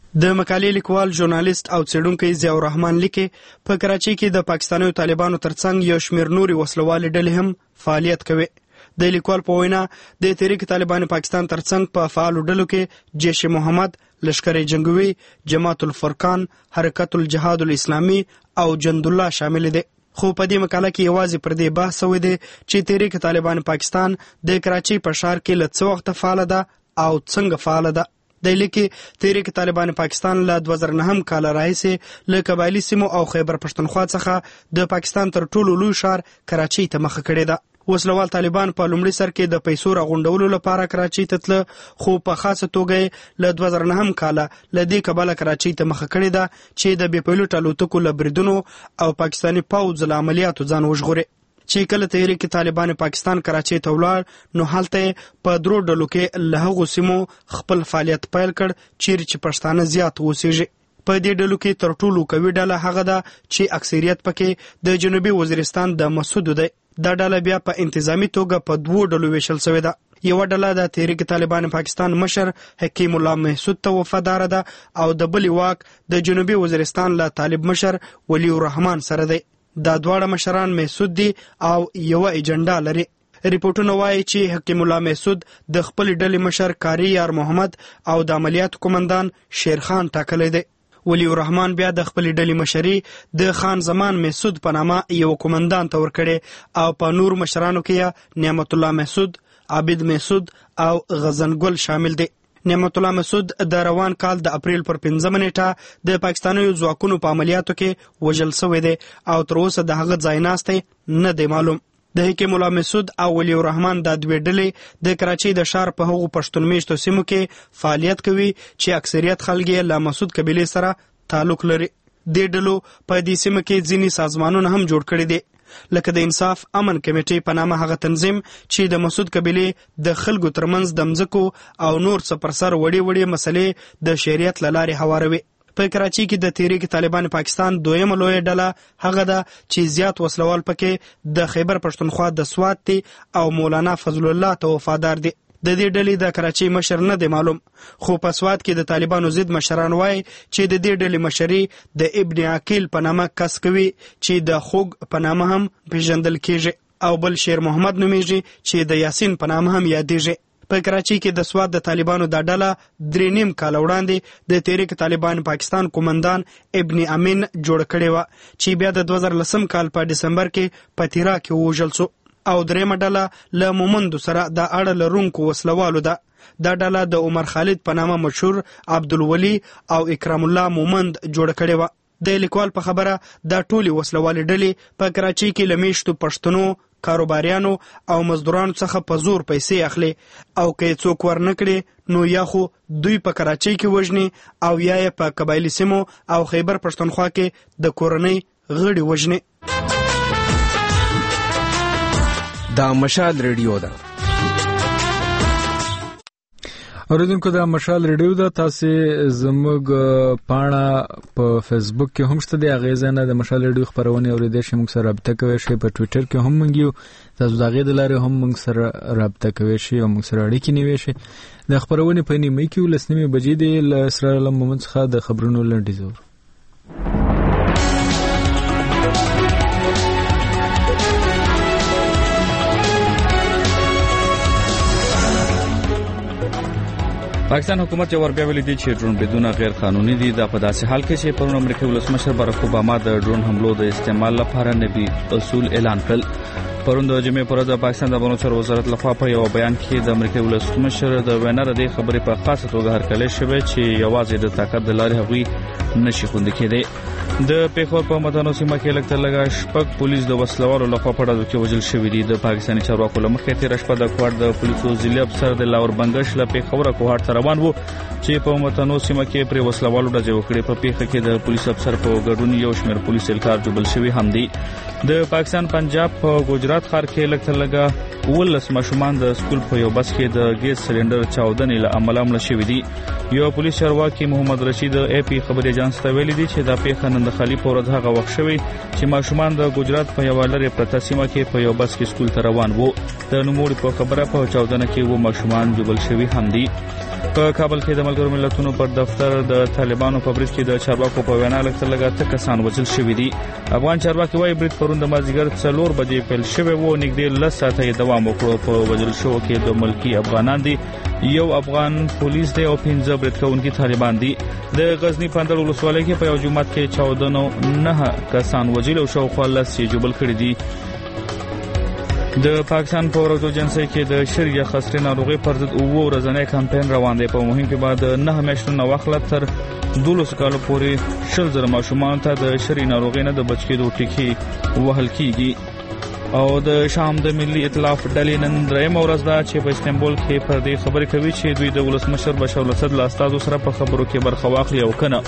د مقالې لیکوال ژورنالیست او څېړونکی ضیاء الرحمن لیکي په کراچۍ کې د پاکستاني طالبانو ترڅنګ یو شمېر نورې وسلوالې ډلې هم فعالیت کوي. د لیکوال په وینا د تحریک طالبان پاکستان ترڅنګ په فعالو ډلو کې جیش محمد، لشکر جنگوي، جماعت الفرقان، حرکت الجهاد الاسلامي او جند الله شامل دي. خو په دې مقاله کې یوازې پر دې بحث شوی دی چې تحریک طالبان پاکستان د کراچۍ په ښار کې له څه وخته فعال ده او څنګه فعال ده. د لیکي تحریک طالبان پاکستان له دوه زره نهم کال راهیسې له قبایلی سیمو او خیبر پښتونخوا څخه د پاکستان تر ټولو لوی ښار کراچۍ ته مخه کړې ده. وسلوال طالبان په لومړي سر کې د پیسو راغونډولو لپاره کراچۍ ته تله، خو په خاصه توګه له دوه زره نهم کال له دې کبله کراچۍ ته مخه کړې ده چې د بې پیلوټ الوتکو له بریدونو او پاکستاني پوځ له عملیاتو ځان وژغوري. چې کله تحریک طالبان پاکستان کراچۍ ته ولاړ نو هلته په درو ډلو کې له هغو سیمو خپل فعالیت پیل کړ چیرې چې پښتانه زیات اوسېږي. په دې ډلو کې تر ټولو قوي ډله هغه ده چې اکثریت پکې د جنوبي وزیرستان د مسعود دی. دا ډله بیا په انتظامی توګه په دوو ډلو ویشل شوې ده. یو ډله د تحریک طالبان پاکستان مشر حکیم الله محسود ته وفادار ده او د بل واک د جنوبي وزیرستان له طالب مشر ولی الرحمن سره دی. دا دواړه مشران محسود دي او یو ایجنډا لري. ریپورتونه وایي چې حکیم الله محسود د خپل ډلې مشر کاری یار محمد او د عملیات قومندان شیرخان ټاکلی دی. ولی الرحمن بیا د خپل ډلې مشري د خان زمان محسود په نامه یو قومندان ته ورکړي او په نور مشرانو کې نعمت الله محسود، عابد محسود او غزنګل شامل دي. نعمت الله محسود د روان کال د اپریل پر پنځمه نیټه د پاکستاني ځواکونو په عملیاتو کې وژل شوی دی او تر اوسه د هغه ځای ناستی نه دی معلوم. د حکیم الله محسود او ولی الرحمن د دوی ډلې د کراچۍ د ښار په هغو پښتون میشتو سیمو کې فعالیت کوي چې اکثریت خلک یې له مسعود قبیلې سره تعلق لري. دې ډلو په دې سیمه کې ځینې سازمانونه هم جوړ کړي دي لکه د انصاف امن کمیټې په نامه هغه تنظیم چې د مسعود قبیلې د خلکو ترمنځ د مځکو او نور څه پر سر وړې وړې مسلې د شریعت له لارې هواروي. په کراچۍ کې د تحریک طالبان پاکستان دویمه لویه ډله هغه ده چې زیات وسلوال پکې د خیبر پښتونخوا د سوات دي او مولانا فضل الله ته وفادار دي. د دې ډلې د کراچۍ مشر نه دی معلوم، خو په سوات کې د طالبانو ضد مشران وایي چې د دې ډلې مشري د ابن عقیل په نامه کس کوي چې د خوګ په نامه هم پیژندل کیږي او بل شیر محمد نومیږي چې د یاسین په نامه هم یادېږي. په کراچۍ کې د سوات د طالبانو دا ډله درې نیم کال وړاندې د تحریک طالبان پاکستان قومندان ابن امین جوړ کړی و چې بیا د دوه زره لسم کال په ډسمبر کې په تیرا کې ووژل شو او درېمه ډله له مومندو سره د اړه لرونکو وسلوالو ده دا ډله د عمر خالد په نامه مشهور عبدالولي او اکرام الله مومند جوړ کړې و. د لیکوال په خبره دا ټولې وسلوالې ډلې په کراچۍ کې له میشتو پښتنو، کاروباریانو او مزدورانو څخه په زور پیسې اخلي او که یې څوک ور نه کړي نو یا خو دوی په کراچۍ کې وژني او یا یې په قبایلي سیمو او خیبر پښتونخوا کې د کورنۍ غړي وژني. دا مشال ریډیو ده. اوریدونکو دا مشال ریډیو ده. تاسو زموږ پاڼه په فیسبوک کې هم شته، د هغې ځای نه د مشال ریډیو خپرونې اورېدی شئ. موږ سره رابطه کوی شئ. په ټویټر کې هم موږ یو، تاسو د هغې د لارې هم موږ سره رابطه کوی شئ او موږ سره اړیکې نیوی شئ. د خپرونې په نیمایي کې ولس نیمې بجې دی. له اسرار علم مومند څخه د خبرونو لنډیز اورو. پاکستان حکومت یو ور بیا ویلي دی چې ډرون بریدونه غیر قانوني دي. دا په داسې حال کې چې پرون امریکایي ولسمشر باراک اوباما د ډرون حملو د استعمال لپاره نوي اصول اعلان کړل. پرون د جمعې پر ورځ د پاکستان د بهرنیو چارو وزارت لخوا په یو بیان کې د امریکایي ولسمشر د وینا ردې خبرې په خاصه توګه هرکلی شوې چې یوازې د طاقت د لارې هغوی نشي خوندي کېدی. د پیښور په مدنو سیمه کې لږ تر لږه شپږ پولیس د وسلوالو لخوا په ډزو کې وژل شوي دي. د پاکستاني چارواکو له مخې تېره شپه د کوهاټ د پولیسو ضلعي افسر د لاور بنګش له پیښوره کوهاټ ته روان و چې په مدنو سیمه کې پرې وسلوالو ډزې وکړې. په پیښه کې د پولیس افسر په ګډون یو شمېر پولیس اهلکار جوړل شوي هم دي. د پاکستان پنجاب په ګجرات ښار کې لږ تر لږه اوولس ماشومان د سکول په یو بس کې د ګیس سلنډر چاودنې له امله مړه شوي دي. یو پولیس چارواکي محمد رشید اے پی خبري اژانس ته ویلي دي چې دا پیښه نن د خالي په ورځ هغه وخت شوې چې ماشومان د ګجرات په یوه لرې پرته سیمه کې په یو بس کې سکول ته روان وو. د نوموړي په خبره په چاودنه کې اووه ماشومان ژوبل شوي هم دي. په کابل کې د ملګرو ملتونو پر دفتر د طالبانو په برید کې د چارواکو په وینا لږ تر لږه اته کسان وژل شوي دي. افغان چارواکي وايي برید پرون د مازدیګر څلور بجې پیل شوی و. نږدې لس ساعته یې دوام وکړو. په وژل شوو کې د ملکي افغانان دي، یو افغان پولیس دی او پنځه برید کوونکي طالبان دي. د غزنی پندل ولسوالۍ کې په یو جومات کې چاودنو نه کسان وژل او شاوخوا لس یې ژوبل کړي دي. د پاکستان په ورځو جنسي کې د شر یا خسرې ناروغۍ پر ضد اووه ورځنی کمپاین روان دی. په مهم کې بعد نه میاشتو نه واخله تر دولس کالو پورې شل زره ماشومان ته د شري ناروغۍ نه د بچ کېدو ټیکې وهل کیږي. او د شام د ملي ائتلاف ډلې نن درېیمه ورځ ده چې په استانبول کې پر دې خبرې کوي چې دوی د ولسمشر بشار الاسد له استازو سره په خبرو کې برخه واخلي او کنه.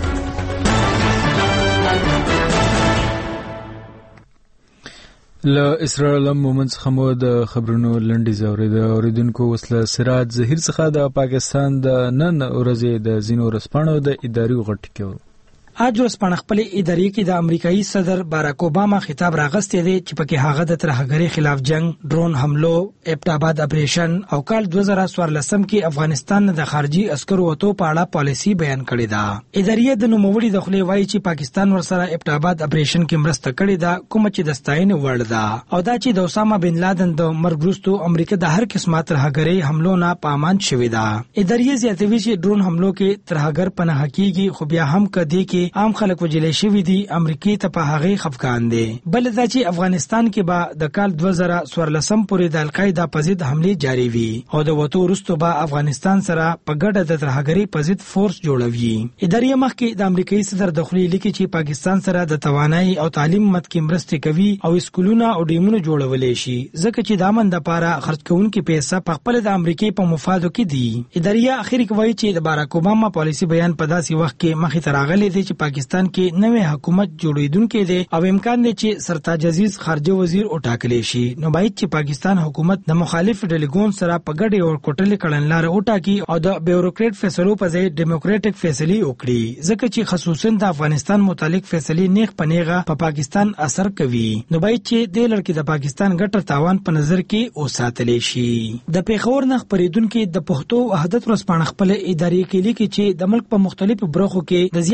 له اسرار علم مومند څخه مو د خبرونو لنډیز اورېده. اوریدونکو اوس له سراج ظهیر څخه د پاکستان د نن ورځې د ځینو ورځپاڼو د اداري غونډې کې اورو. اج ورځپاڼه خپل ادارې کې د امریکایي صدر باراک اوباما خطاب راغستې دی چې پکې هغه د ترهګرۍ خلاف جنگ، ډرون حملو، ابټاباد اپریشن او کال دوه زره څوارلس کې افغانستان د خارجي عسکرو وټو په اړه پالیسي بیان کړې ده. ادارې د نوموړي د خلې وایي چې پاکستان ورسره ابټاباد اپریشن کې مرسته کړې ده، کوم چې د ستاینې وړ ده او دا چې د اسامه بن لادن د مرګ وروسته امریکا د هر قسمه ترهګرۍ حملو نه پامان شوې ده. ادارې زیاتوي چې ډرون حملو کې ترهګر پناه کیږي، خو بیا هم کدي کې عام خلک وجلې شوی دي. امریکای ته په هغه خفقان دي. بل دا چې افغانستان کې به د کال دوه زره څوارلس پورې د القاعده په ضد حمله جاری وي او د وټو وروسته به افغانستان سره په ګډه د ترهګرۍ په ضد فورس جوړوي. ادارې مخکې د امریکایي صدر د خلې لیکي چې پاکستان سره د توانایي او تعلیم مت کې مرسته کوي او سکولونه او ډیمونه جوړولې شي ځکه چې د امن لپاره خرج کوونکي پیسې په خپل د امریکای په مفادو کې دي. ادارې اخر کې وایي چې د باراک اوباما پالیسي بیان په داسې وخت کې مخې ته راغلی دی چې پاکستان کې نوې حکومت جوړیدونکې دی او امکان دی چې سرتاج عزیز خارجه وزیر وټاکلی شي. نو باید چې پاکستان حکومت د مخالف ډلګون سره په ګډه او کوټلې کړنلار وټاکي او د بیوروکریټ فیصلو په ځای ډیموکراټک فیصلې وکړي ځکه چې خصوصا د افغانستان متعلق فیصلې نیغ پنیغه په پا پاکستان اثر کوي. نو باید چې د لړکې د پاکستان ګټه تاوان په نظر کې اوساتلی شي. د پیښور نه خبرېدونکو د پښتو وحدت ورځپاڼه خپل ادارې کې لیکي چې د ملک په مختلفو برخو کې د زیاتو معاش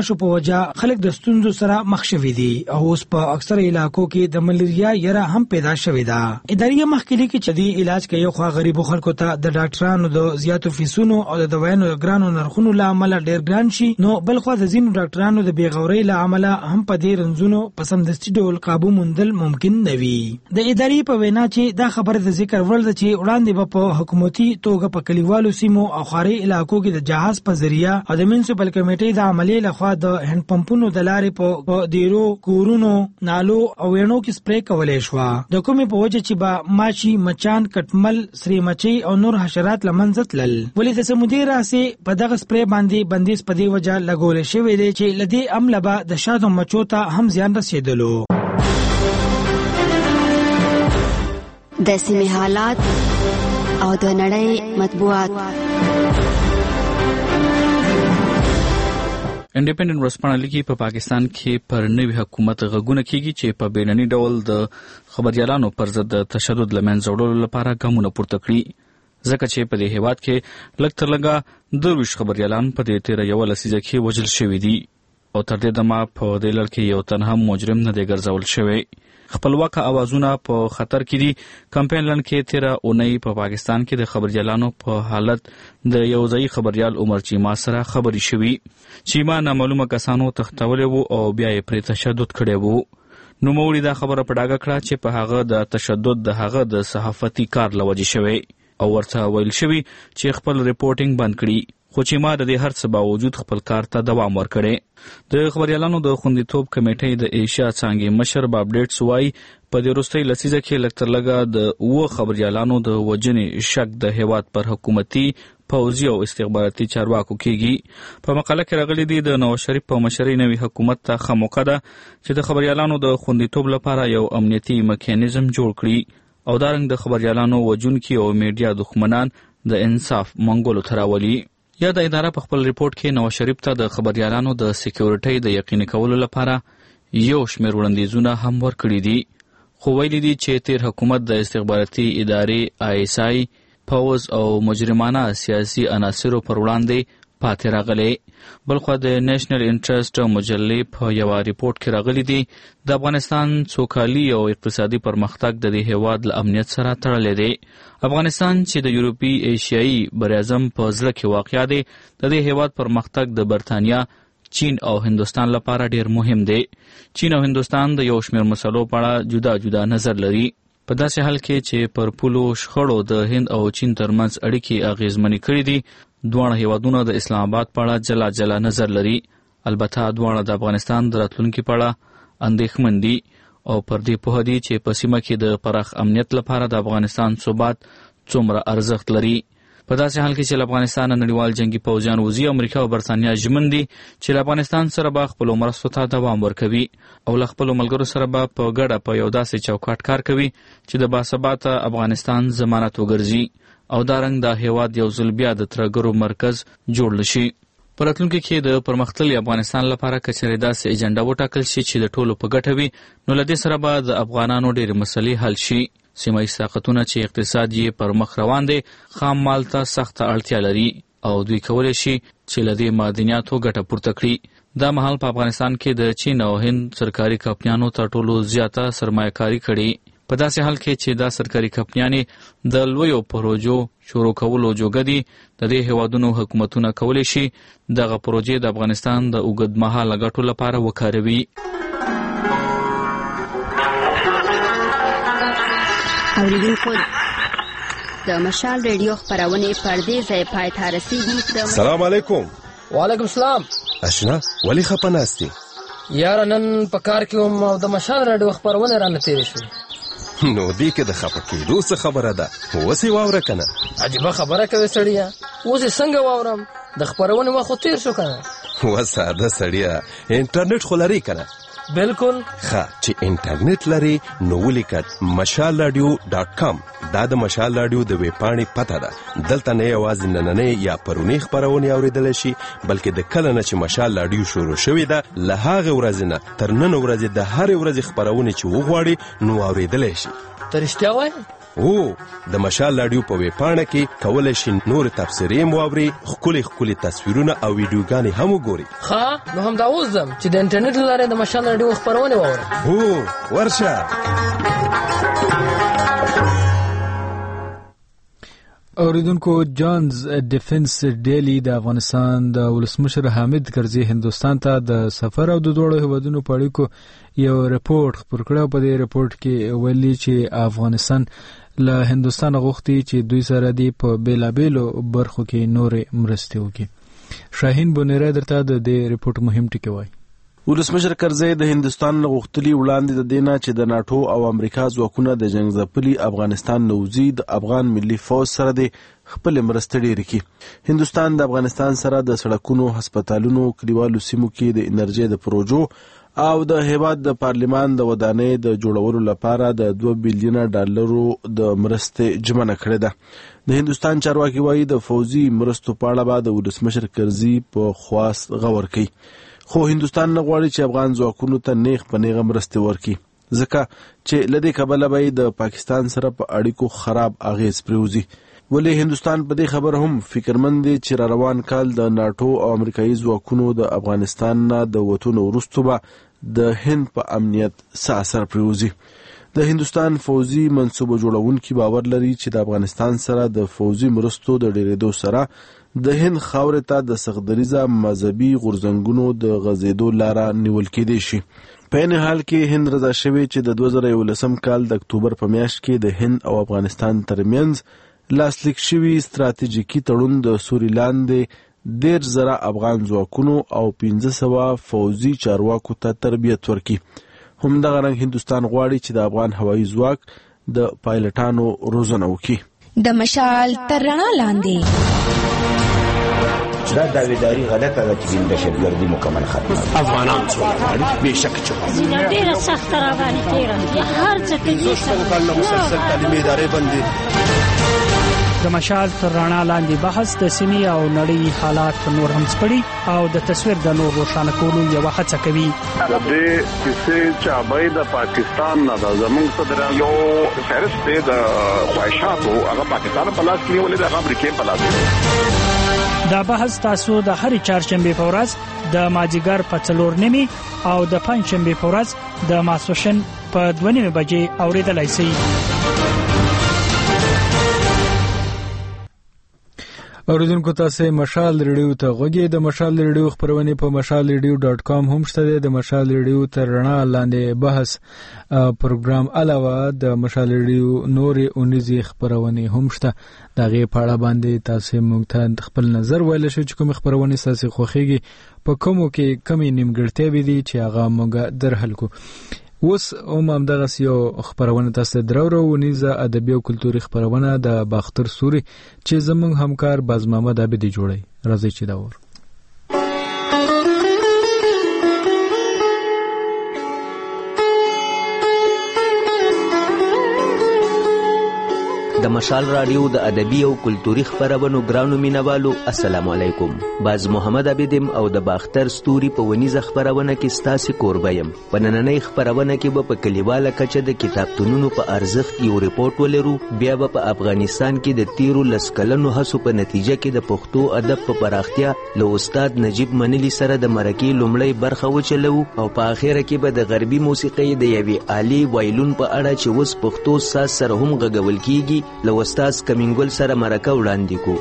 یاشو په وجه خلک د ستونزو سره مخ شوي دي او اوس په اکثر علاقو کې د ملیریا یره هم پیدا شوې ده. ادارې مخکې لیکي چې د علاج کې یو خوا غریبو خلکو ته د ډاکټرانو د زیاتو فیسونو او د دوايانو د ګرانو نرخونو له امله ډیر ګران شي، نو بل خوا د ځینو ډاکټرانو د بیغورۍ له امله هم په دې رنځونو په سمدستي ډول قابو موندل ممکن نه وي. د ادارې په وینا چې دا خبره د ذکر وړ ده چې وړاندې به په حکومتي توګه په کلیوالو سیمو او ښاري علاقو کې د جهاز په ذریعہ او د میونسپل کمیټې د عملیې لخوا د هند پمپونو د لارې په دیرو، کورونو، نالو او وینو کې سپری کولای شو، د کومې په وجه چې به ماشي، مچان، کټمل، سری مچۍ او نور حشرات لمنځه تلل. ولې د سمودي راسې په دغه سپری باندې بندیز په دې وجه لګول شوی دی چې لدې عمله به د شاتو مچو ته هم زیان رسیدلو. د سیمې حالات او د نړۍ مطبوعات. انډیپندنت ورځپاڼه لیکي په پاکستان کې پر نوي حکومت غږونه کیږي چې په بینني ډول د خبريالانو پر ضد د تشدد لمنځه وړلو لپاره ګامونه پورته کړي، ځکه چې په دې هیواد کې لږ تر لږه درویش خبريالان په دې تیر یو لسیزه کې وژل شوي دي او تر دې دمه په دې لړ کې یو تن هم مجرم نه دی ګرځول شوی. خپلواک اوازونه په خطر کې دي. کمپاین لن کې تیره اونۍ په پاکستان کې د خبريالانو په حالت د یو ځای خبريال عمر چیما سره خبري شوي. چیما نامعلومه کسانو تختولې وو او بیا یې پرې تشدد کړی وو. نو موري دا خبره په ډاګه کړه چې په هغه د تشدد د هغه د صحافتي کار لوجه شوی او ورته ویل شوی چې خپل ریپورټینګ بند کړي، خو چې ما د دې هر څه باوجود خپل کار ته دوام ورکړی. د خبريالانو د خوندیتوب کمیټې د ایشیا څانګې مشر باب ډیټس وایي په دې وروستۍ لسیزه کې لږ تر لږه د اوه خبريالانو د وژنې شک د هیواد پر حکومتي، پوځي او استخباراتي چارواکو کېږي. په مقاله کې راغلي دي د نواز شریف په مشرۍ نوي حکومت ته ښه موقع ده چې د خبريالانو د خوندیتوب لپاره یو امنیتي میکانیزم جوړ کړي او دارنګ د خبريالانو وژونکي او میډیا دښمنان د انصاف منګولو ته راولي. یا د اداره په خپل ریپورت کې نواز شریف ته د خبريالانو د سکیورټۍ د یقیني کولو لپاره یو شمېر وړاندیزونه هم ورکړي دي، خو ویلي دي چې تیر حکومت د استخباراتي ادارې آی اس آی، پوځ او مجرمانه سیاسي عناصرو پر وړاندې پاتې راغلی. بلخوا د نیشنل انټرست مجلې په یو ریپورت کې راغلي دي د افغانستان سوکالي او اقتصادي پرمختګ د دې هیواد له امنیت سره تړلی دی. افغانستان چې د یورپی ایشیایي براعظم په زړه کې واقع دی، د دې هیواد پرمختګ د برتانیا، چین او هندوستان لپاره ډیر مهم دی. چین او هندوستان د یو شمېر مسلو په اړه جدا جدا نظر لري، په داسې حال کې چې پر پولو شخړو د هند او چین ترمنځ اړیکې اغیزمنې کړي دي. دواړه هیوادونه د اسلام آباد په اړه جلا جلا نظر لري، البته دواړه د افغانستان د راتلونکي په اړه اندېښمن دي او پر دې پوه دي چې په سیمه کې د پراخ امنیت لپاره د افغانستان ثبات څومره ارزښت لري. په داسې حال کې چې له افغانستان نړیوال جنگي پوځیان وځي، امریکا او برتانیا ژمن دي چې له افغانستان سره به خپلو مرستو ته دوام ورکوي او له خپلو ملګرو سره به په ګډه په یو داسې چوکاټ کار کوي چې د باثباته افغانستان ضمانت وګرځي او دارنګ دا هیواد یو ځل بیا د ترهګرو مرکز جوړ نشي. په راتلونکي کې د پرمختللي افغانستان لپاره که چېرې داسې ایجنډا وټاکل شي چې د ټولو په ګټه وي، نو له دې سره به د افغانانو ډېرې مسلې حل شي. سیمه ییز طاقتونه چې اقتصاد یې پر مخ روان دی، خام مال ته سخته اړتیا لري او دوی کولی شي چې له دې معدنیاتو ګټه پورته کړي. دا مهال په افغانستان کې د چین او هند سرکاري کمپنیانو تر ټولو زیاته سرمایه‌کاري کړې. په داسې حال کې چې دا سرکاري کمپنیانې د لویو پروژو شروع کولو جوګه دي، د دې هیوادونو حکومتونه کولی شي دغه پروژې د افغانستان د اوږدمهاله ګټو لپاره وکاروي. اوریدونکو د مشال ریډیو خپرونې پر دې ځای پای ته رسېږي. سلام علیکم. وعلیکم السلام. اشنا ولې خپه ناستې؟ یاره نن په کار کې وم او د مشال ریډیو خپرونې رانه تېرې شوې. نو دې کې د خپه کېدو څه خبره ده؟ اوس یې واوره که نه؟ عجیبه خبره کوې سړیه، اوس یې څنګه واورم؟ د خپرونې وخت خو تېر شو که نه. و ساده سړیه، انټرنیټ خو لرې که نه؟ بالکل. ښه چې انټرنیټ لري نو ولیکه مشال راډیو ډاټ کام. دا د مشال راډیو د ویب پاڼې پته ده. دلته نه یوازې نننۍ یا پرونی خپرونې اورېدلی شي، بلکې د کله نه چې مشال راډیو شروع شوې ده له هغې ورځې نه تر نن ورځې د هرې ورځې خپرونې چې وغواړي نو اورېدلی شي. ته رښتیا وایې؟ او د مشال رادیو په ویب پاڼه کې کولای شئ نور تفسیري مواوري خولي خولي تصویرونه او ویډیوګانې هم وګورئ. ها نو هم دا اوس زم چې د انټرنیټ لاره د مشال رادیو خبرونه واورم. هو ورشه. اوریدونکو جانز ډیفنس ډیلی د افغانستان د ولسمشر حامد کرزي هندستان ته د سفر او د دوړو هیوادونو په اړیکو یو رپورت خپور کړ. په دې رپورت کې ویلي چې افغانستان له هندستان غوښتي چې دوی سره دی په بیلابیلو برخو کې نورې مرستې وکړي. شاهین بونیره درته د دې رپورت مهم ټکی وایي. ولسمشر کرزي د هندستان غوښتلي وړاندې د دینه چې د ناتو او امریکا ځواکونه د جنگ ځپلي افغانستان نوزي د افغان ملي فوج سره د خپل مرستې ډېرې کړي. هندستان د افغانستان سره د سړکونو، هسپتالونو، کلیوالو سیمو کې د انرژي د پروژو او د هیواد د پارلیمان د ودانۍ د جوړولو لپاره د دوه بیلیونه ډالرو د مرستې جمع کړې ده. د هندستان چارواکي وایي د فوزي مرستو په اړه به د ولسمشر کرزي په خواست غور کوي. خو هندستان نه غواړي چې افغان ځواکونو ته نیغ په نیغه مرستې ورکړي، ځکه چې له دې کبله به د پاکستان سره په اړیکو خراب اغیز پرېوځي. ولې هندستان په دې خبر هم فکرمند دی چې را روان کال د ناتو او امریکایي ځواکونو د افغانستان نه د وتلو وروسته به د هند په امنیت څه اثر پرېوځي. د هندستان فوزي منصوبه جوړونکي باور لري چې د افغانستان سره د فوزي مرستو د ډېرېدو سره د هند خاورې ته د سختدریزه مذهبي غورځنګونو د غځېدو لاره نیول کېدای شي. په عین حال کې هند رضا شوی چې د دوه زره یولسم کال د اکتوبر په میاشت کې د هند او افغانستان ترمنځ لاسلیک شوی ستراتیژیکي تړون د سوري لاندې ډېر زره افغان ځواکونو او پنځه سوه فوزي چارواکو ته تربیت ورکړي. همدغه رنګ هندستان غواړي چې د افغان هوایي ځواک د پایلټانو روزنه وکړي. د مشال تر رڼا لاندې دا داویداری غلطه ده چې د دهشتګردي مکمل ختمه افغانان څومره بېشکه چې ډېره سخته راباندې تېره هر څه کوي کال مسلسل تعلیمي ادارې بندې. د مشال تر رڼا لاندې بحث د سیمې او نړۍ حالات نور هم سپړي او د تصویر د نور روښانه کولو یوه هڅه کوي. د دې کیسې چابۍ د پاکستان نه ده. زموږ صدر یو فهرست دی د خواهشاتو، هغه پاکستان په لاس کې نیولې ده، هغه امریکې په لاس کې. دا بحث تاسو د هرې چهارشنبې په ورځ د مازدیګر په څلور نیمې او د پنجشنبې په ورځ د ماسپښین په دوه نیمې بجې اورېدلی شئ. اوریدونکو تاسو مشال ریډیو ته غوږی. د مشال ریډیو خبرونه په مشال ریډیو ډاټ کام هم شته. د مشال ریډیو تر رڼا لاندې بحث پروګرام علاوه د مشال ریډیو نورې اونیزي خبرونه هم شته. دغه په اړه باندې تاسو موږ ته خپل نظر ویل شو چې کوم خبرونه تاسو خوښیږي، په کومو کې کمی نیمګړتیاوې دي چې هغه موږ درحل کو. اوس هم همدغه یو خبرونه تاسو درو ونیزه ادبي او کلتوري خبرونه د باختر سوري چې زموږ همکار باز محمد عبدي جوړي. راځي چې دا ور د مشال رادیو د ادبي او کلتوري خبرونو ګرانو مینوالو السلام علیکم. باز محمد عبدم او د باختر ستوري په ونیزه خبرونه کې ستاسو کوربه یم. په نننۍ خبرونه کې به په کلیواله کچه د کتابتونونو په ارزښت یو ریپورت ولرو، بیا به په افغانستان کې د تیرو لس کلنو هڅو په نتیجه کې د پښتو ادب په پراختیا له استاد نجیب منلی سره د مرکې لومړی برخه وچلو او په اخره کې به د غربي موسیقۍ د یوې عالی وایلون په اړه چې اوس پښتو ساز سره هم غږول کیږي له استاد کمینګل سره مرکه وړاندې کو.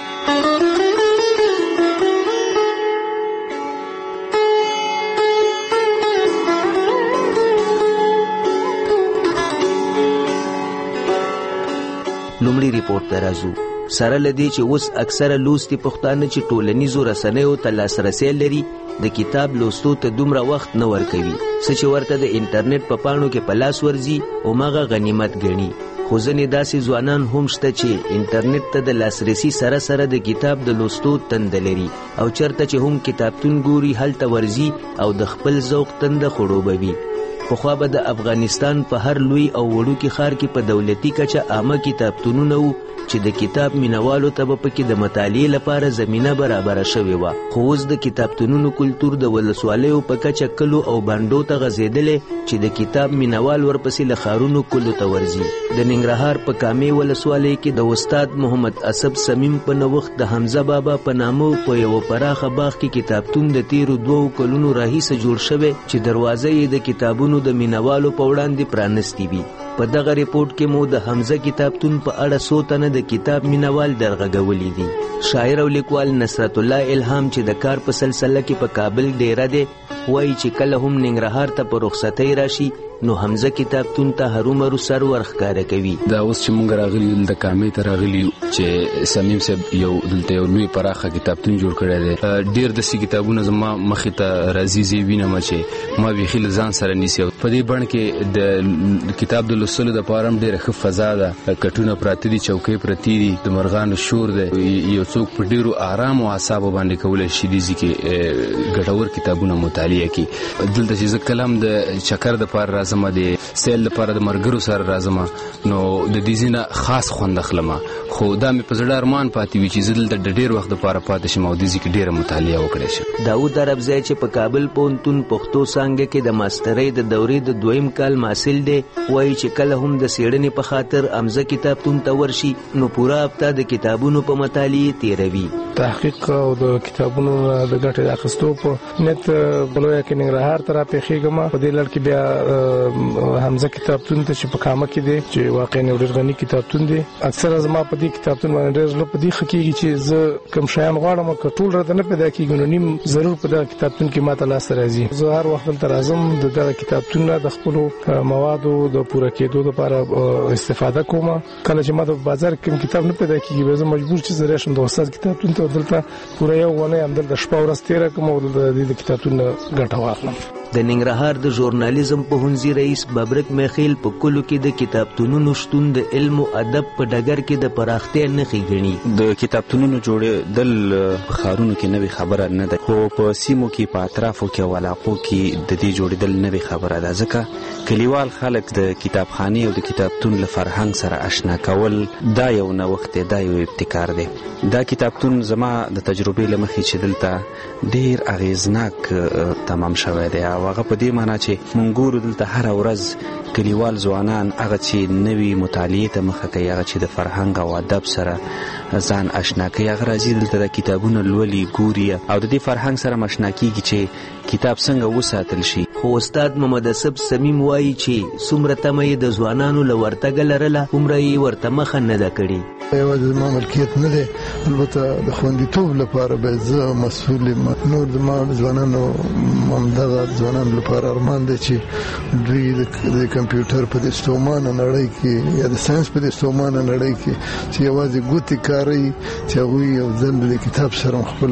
لومړی ریپورت ته راځو. سره لدی چې اوس اکثره لوستي پښتانه چې ټولنیزو رسنیو ته لاسرسی لري د کتاب لوستو ته دومره وخت نه ورکوي، څه چې ورته د انټرنیټ په پاڼو کې په لاس ورځي او مغه غنیمت ګڼي. خو ځینې داسې ځوانان هم شته چې انټرنیټ ته د لاسرسي سره سره د کتاب د لوستو تنده لري او چرته چې هم کتابتون ګوري هلته ورځي او د خپل ذوق تنده خړوبوي. پخوا به د افغانستان په هر لوی او وړوکي ښار کې په دولتي کچه عامه کتابتونونه وو چې د کتاب مینوالو ته به پکې د مطالعې لپاره زمینه برابره شوې وه. خو اوس د کتابتونونو کلتور د ولسوالیو په کچه کلو او بانډو ته غځېدلی چې د کتاب مینوال ورپسې له ښارونو کلو ته ورځي. د ننګرهار په کامې ولسوالۍ کې د استاد محمد اسب سمیم په نوښت د حمزه بابا په نامه په یوه پراخه باغ کې کتابتون د تیرو دوو کلونو راهیسه جوړ شوی چې دروازه یې د کتابونو د مینوالو په وړاندې پرانستې وي. په دغه ریپورت کې مو د حمزه کتابتون په اړه څو تنه د کتاب مینوال درغږولي دي. شاعر او لیکوال نصرت الله الهام چې د کار په سلسله کې په کابل ډیره دی وایي چې کله هم ننګرهار ته په رخصتۍ راشي نو حمزه کتابتون ته هرومرو سر ورښکاره کوي. دا اوس چې مونږ راغلي دلته کامې ته راغلي چې سمیم صاحب یو دلته یو لوی پراخه کتابتون جوړ کړی دی. ډېر داسې کتابونه زما مخې ته راځي زه یې وینم چې ما بیخي له ځان سره نیسي. په دې بڼ کې د کتاب د لوستلو دپاره هم ډېره ښه فضا ده. کټونه پراته دي، چوکۍ پرتې دي، د مرغانو شور دی. یو څوک په ډېرو آرامو اعصابو باندې کولی شي دې کې ګټور کتابونه مطالعه کړي. دلته چې زه کله هم د چکر دپاره راځم، د سیل لپاره د مرګرو سره راځم، نو د دې ځینه خاص خوند اخلم. خو دا مې په زړه ارمان پاتې وي چې زه دلته د ډېر وخت دپاره پاتې شم او دې ځای کې ډېره مطالعه وکړی شم. داود عربزی چې په کابل پوهنتون پښتو څانګه کې د ماسټرۍ د دورې د دویم کال محصل دی وایي چې کله هم د څېړنې په خاطر حمزه کتابتون ته ورشي نو پوره هفته د کتابونو په مطالعې تېروي. تحقیق او د کتابونو د ګټې د اخیستو په نیت بلویه کې ننګرهار ته راپېښېږم. په دې لړ کې بیا حمزه کتابتون ته چې په کامه کې دی چې واقعا یو ډېر غني کتابتون دی. اکثره زما په دې کتابتون باندې ډېر زړه په دې ښه کېږي چې زه کوم شیان غواړم که ټول راته نه پیدا کېږي نو نیم ضرور په دغه کتابتون کې ماته لاسته راځي. زه هر وخت دلته راځم د دغه کتابتون نه د خپلو موادو د پوره کېدو لپاره استفاده کوم. کله چې ماته په بازار کې کوم کتاب نه پیدا کېږي بیا زه مجبور چې زه راشم د استاد کتابتون ته دلته پوره یو اونۍ همدلته شپه ورځ تېره کړم او د دې کتابتون نه ګټه واخلم. د ننګرهار د ژورنالیزم پوهنځي رئیس ببرک میخیل په کلو کې د کتابتونونو شتون د علم او ادب په ډګر کې د پراختیا نښې ګڼي. د کتابتونونو جوړېدل په ښارونو کې نوې خبره نه ده، خو په سیمو کې په اطرافو کې او علاقو کې د دې جوړېدل نوې خبره ده، ځکه کلیوال خلک د کتابخانې او د کتابتون له فرهنګ سره اشنا کول دا یو نوښت دی، دا یو ابتکار دی. دا کتابتون زما د تجربې له مخې چې دلته ډېر اغېزناک تمام شوی دی. او هغه په دې معنا چې مونږ ګورو دلته هره ورځ کلیوال ځوانان هغه چې نوي مطالعې ته مخه کوي، هغه چې د فرهنګ او ادب سره ځان اشنا کوي، هغه راځي دلته د کتابونه لولي، ګوري او د دې فرهنګ سره مشنا کېږي چې کتاب څنګه وساتل شي. خو استاد محمد اسب سمیم وایي چې څومره تمه یې د ځوانانو له ورتګه لرله هومره یې ورته مخه نه ده کړې. یوازې زما ملکیت نه دی، البته د خوندیتوب لپاره باید زه مسؤل یم. نور زما ځوانانو همدغه ځوانانو لپاره ارمان دی چې دوی د کمپیوټر په دې ستومانه نړۍ کې یا د ساینس په دې ستومانه نړۍ کې چې یوازې ګوتې کاروي چې هغوی یو ځل د کتاب سره خپل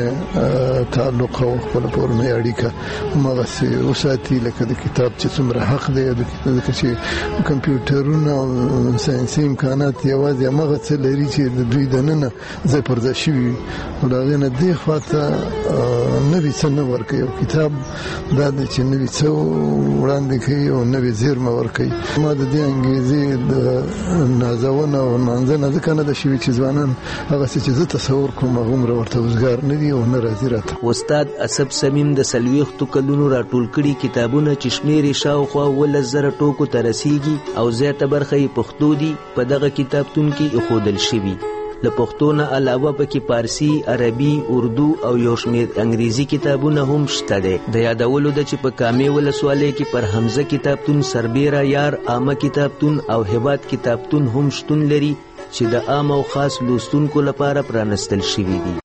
پرونی تعلق او خپل پرونی اړیکه هماغسې وساتي لکه د کتاب چې څومره حق دی. ځکه چې کمپیوټرونه او ساینسي امکانات یوازې هماغه څه لري چې د دوی دننه ځای پر ځای شوي وي او د هغې نه دې خوا ته نوي څه نه ورکوي. او کتاب دا دی چې نوي څه وړاندې کوي او نوي زیرمه ورکوي. ما د دې انګیزې د نازونه او نمانځنه ځکه نه ده شوي چې ځوانان هغسې چې زه تصور کوم هغومره ورته وزګار نه دي او نه راځي راته. استاد اسب سمیم د څلوېښتو کلونو راټول کړي کتابونه چې شمېر یې شاوخوا اوولس زره ټوکو ته رسیږي او زیاته برخه یې پښتو دي په دغه کتابتون کې ایښودل شوي. له پښتو نه علاوه پکې پارسي، عربي، اردو او یو شمېر انګریزي کتابونه هم شته دی. د یادولو ده چې په کامې ولسوالۍ کې پر حمزه کتابتون، سربیره یار عامه کتابتون او هبات کتابتون هم شتون لري چې د عام او خاص لوستونکو لپاره پرانستل شوي دي.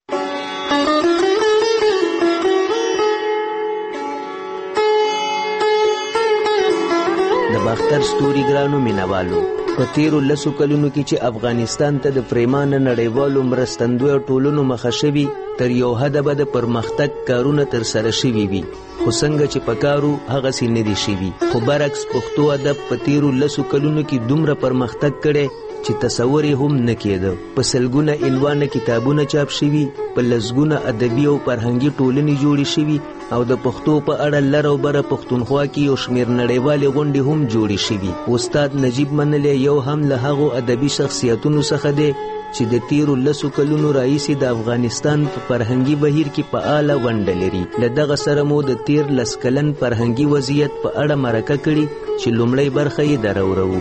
د باختر ستوري ګرانو مینوالو، په تیرو لسو کلونو کې چې افغانستان ته د پریمانه نړیوالو مرستندویو ټولنو مخه شوي تر یو حده به د پرمختګ کارونه تر سره شوي وي، خو څنګه چې په کارو هغسې نه دي شوي. خو برعکس پښتو ادب په تیرو لسو کلونو کې دومره پرمختګ کړی چې تصور یې هم نه کېده. په سلګونه عنوانه کتابونه چاپ شوي، په لسګونه ادبي او فرهنګي ټولنې جوړې شوي او د پښتو په اړه لر او بره پښتونخوا کې یو شمېر نړیوالې غونډې هم جوړې شوي. استاد نجیب منلی یو هم له هغو ادبي شخصیتونو څخه دی چې د تیرو لسو کلونو راهیسې د افغانستان په فرهنګي بهیر کې فعاله ونډه لري. له دغه سره مو د تیر لس کلن فرهنګي وضعیت په اړه مرکه کړي چې لومړی برخه یې درورو.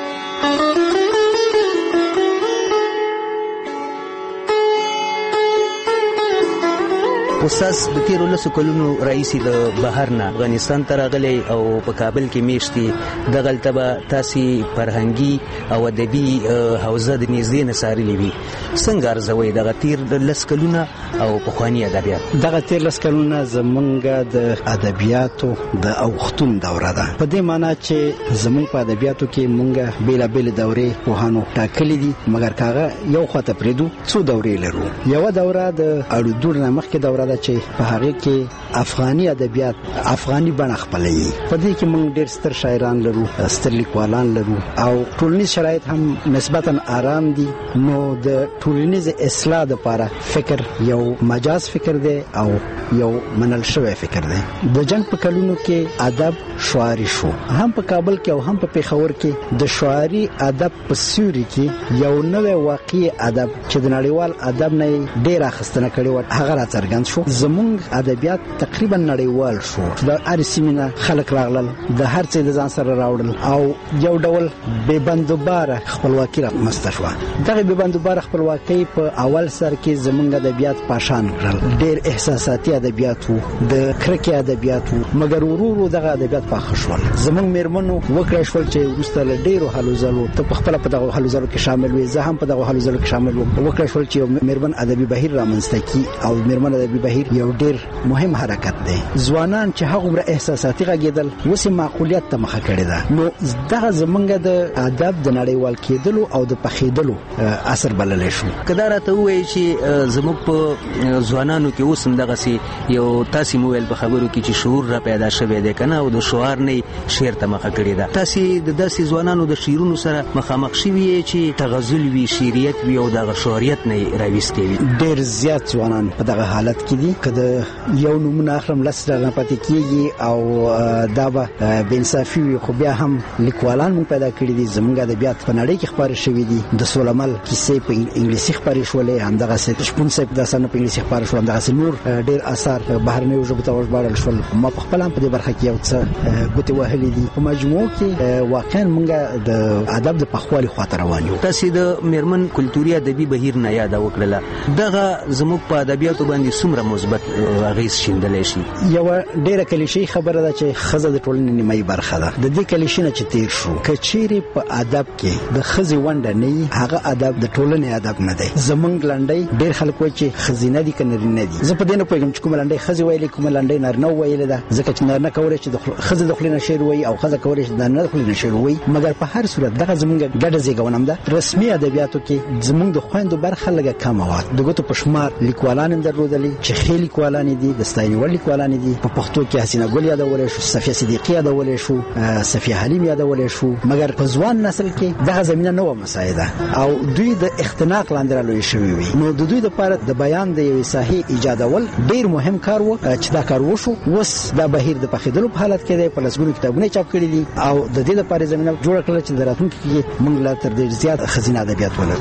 استاد د تیرو لسو کلونو راهیسې د بهر نه افغانستان ته راغلی او په کابل کې میشت دي. دغلته به تاسې فرهنګي او ادبي حوزه د نږدې نه څارلې وي. څنګه ارزوئ دغه تیر لس کلونه او پخواني ادبیات؟ دغه تیر لس کلونه زمونږ د ادبیاتو د اوښتون دوره ده، په دې معنا چې زمونږ په ادبیاتو کې مونږ بېلابېلې دورې پوهانو ټاکلي دي، مګر که هغه یو خواته پرېږدو څو دورې لرو. یوه دوره د اړودوړ نه مخکې دوره ده چې په هغه کې افغاني ادبیات افغاني بڼه خپلوي. په دې کې موږ ډېر ستر شاعران لرو، ستر لیکوالان لرو او ټولنیز شرایط هم نسبتا آرام دي. نو د ټولنیز اصلاح لپاره فکر یو مجاز فکر دی او یو منل شوی فکر دی. د جنگ په کلونو کې ادب شعاري شو، هم په کابل کې او هم په پیښور کې د شعاري ادب په سیوري کې یو نوی واقعي ادب چې د نړیوال ادب نه ډېر اخیستنه کړې وه هغه راڅرګند شو. زمونږ ادبیات تقریبا نړیوال شو، د هر سیمې نه خلک راغلل، د هر څه د ځان سره راوړل او یو ډول بې بندوباره خپلواکي رامنځته شوه. دغه بې بندوباره خپلواکۍ په اول سر کې زمونږ ادبیات پاشان کړل، ډېر احساساتي ادبیات وو، د کرکې ادبیات وو، مګر ورو ورو دغه ادبیات پاخه شول. زمونږ میرمنو وکړی شول چې وروسته له ډېرو هلو ځلو ته په خپله په دغو هلو ځلو کې شامل وې، زه هم په دغو هلو ځلو کې شامل وم، وکړی شول چې یو میرمن ادبي بهیر رامنځته کړي او میرمن ادبي بهیر یو ډېر مهم حرکت دی. ځوانان چې هغومره احساساتي غږېدل اوس یې معقولیت ته مخه کړې ده. نو دغه زمونږ د ادب د نړیوال کېدلو او د پخېدلو اثر بللی شو. که دا راته ووایي چې زموږ په ځوانانو کې اوس هم دغسې یو تاسې مو ویل په خبرو کې چې شعور را پیدا شوی دی که نه او د شعار نه شعر ته مخه کړې ده، تاسې د داسې ځوانانو د شعرونو سره مخامخ شوي یې چې تغزل وي، شعریت وي او دغه شعریت نه یې راویستې وي؟ ډېر زیات ځوانان په دغه حالت کې دي. که د یو نومونه اخلم لس درنه پاتې کېږي او دا به بې انصافي وي، خو بیا هم لیکوالان مونږ پیدا کړي دي. زمونږ ادبیات په نړۍ کې خپاره شوي دي. د سولمل کیسې په انګلیسي خپرې شولې، همدغسې شپون صاحب داستانونه په انګلیسي خپاره شول، همدغسې نور ډېر اثار بهرنیو ژبو ته وژباړل شول. ما په خپله هم په دې برخه کې یو څه ګوتې وهلې دي. په مجموع کې واقعا مونږ د ادب د پخوالي خواته روان یو. تاسې د میرمن کلتوري ادبي بهیر نه یاده وکړله، دغه زموږ په ادبیاتو باندې څومره مثبت اغېز شیندلی شي؟ یوه ډېره کلیشې خبره ده چې ښځه د ټولنې نیمایي برخه ده. د دې کلیشې نه چې تېر شو، که چیرې په ادب کې د ښځې ونډه نه وي، هغه ادب د ټولنې ادب نه دی. زمونږ لنډۍ ډېر خلک وایي چې ښځینه دي که نرینه دي. زه په دې نه پوهېږم چې کومه لنډۍ ښځې ویلې، کومه لنډۍ نارینه وویلې ده، ځکه چې نارینه کولی چې د ښځې د خولې نه شعر ووایي او ښځه کولی چې د نارینه د خولې نه شعر ووایي. مګر په هر صورت دغه زمونږ ګډه زېږونه هم ده. رسمي ادبیاتو کې زمونږ د خویندو برخه لږه کمه وه. د ګوتو په شمار لیکوالان هم درلودلې چې ښې لیکوالانې دي، د ستاینې وړ لیکوالانې دي. په پښتو کې حسینه ګل یادولی شو، صفیه صدیقي یادولی شو، صفیه حلیم یادولی شو. مګر په ځوان نسل کې دغه زمینه نه وه مساعده او دوی د اختناق لاندې رالوی شوي وي. نو د دوی دپاره د بیان د یوې ساحې ایجادول ډېر مهم کار و چې دا کار وشو. اوس دا بهیر د پخېدلو په حالت کې دی. په لسګونو کتابونه چاپ کړي دي او د دې دپاره زمینه جوړه کړله چې د راتلونکي کې موږ لا تر ډېر زیات ښځینه ادبیات ولرو.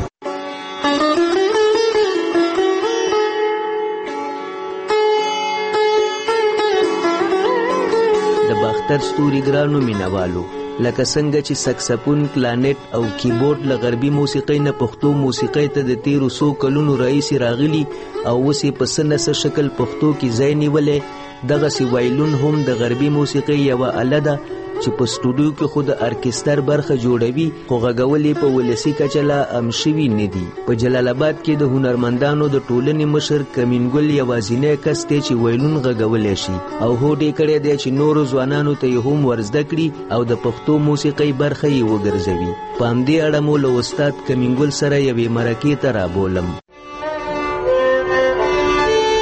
باختر ستوري ګرانو مینوالو، لکه څنګه چې سکسفون، کلانټ او کیبورډ له غربي موسیقۍ نه پښتو موسیقۍ ته د تیرو څو کلونو راهیسې راغلي او اوس یې په څه نه څه شکل پښتو کې ځای نیولی، دغسې وایلون هم د غربي موسیقۍ یوه اله ده چې په سټوډیو کې خو د ارکستر برخه جوړوي، خو غږول یې په ولسي کچه لا ام شوي نه دي. په جلال آباد کې د هنرمندانو د ټولنې مشر کمینګل یوازینی کس دی چې وایلون غږولی شي او هوډ یې کړی دی چې نورو ځوانانو ته یې هم ورزده کړي او د پښتو موسیقۍ برخه یې وګرځوي. په همدې اړه مو له استاد کمینګل سره یوې مرکې ته رابولم.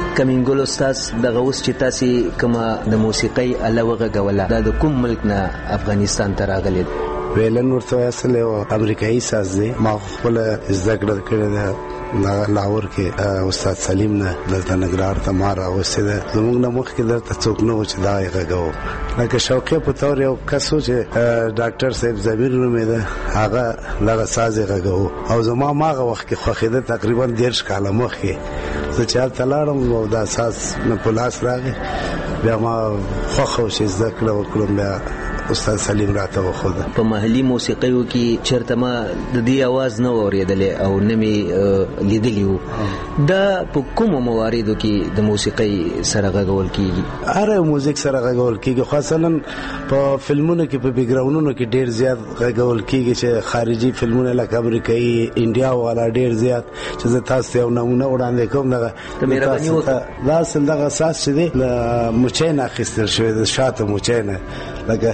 کمینګل استاد دغه اوس چې تاسو کومه د موسیقۍ علاوه غولا د کوم ملک نه افغانستان ته راغلي؟ ویلن ورته اصل او امریکایي ساز دی. ما خپل زده کړه کړې ده لاهور کې استاد سلیم نه دلته نګرار ته ما راوستې ده. زموږ نه مخکې دلته څوک نه و چې دا یې غږو. لکه شوقي په تور یو کس و چې ډاکټر صاحب زمیر نومې ده، هغه دغه ساز یې غږو او زما ماغه وخت کې خوښېده تقریبا دېرش کاله مخکې. زه چې هلته لاړم او دا ساز مې په لاس راغی، بیا ما خوښه و چې زده کړه وکړم. بیا استاد سلیم راته وښوده. په محلي موسیقیو کې چېرته ما د دې اواز نه اورېدلی او نه مې لیدلی و. دا په کومو مواردو کې د موسیقۍ سره غږول کېږي؟ هر یو موزیک سره غږول کېږي، خاصا په فلمونو کې په بیکګراونډونو کې ډېر زیات غږول کېږي چې خارجي فلمونه لکه امریکایي انډیا والا ډېر زیات چې زه تاسو ته یو نمونه وړاندې کوم. دغه دا اصل دغه ساز چې دی له موچۍ نه اخیستل شوی دی، شاته موچۍ نه. لکه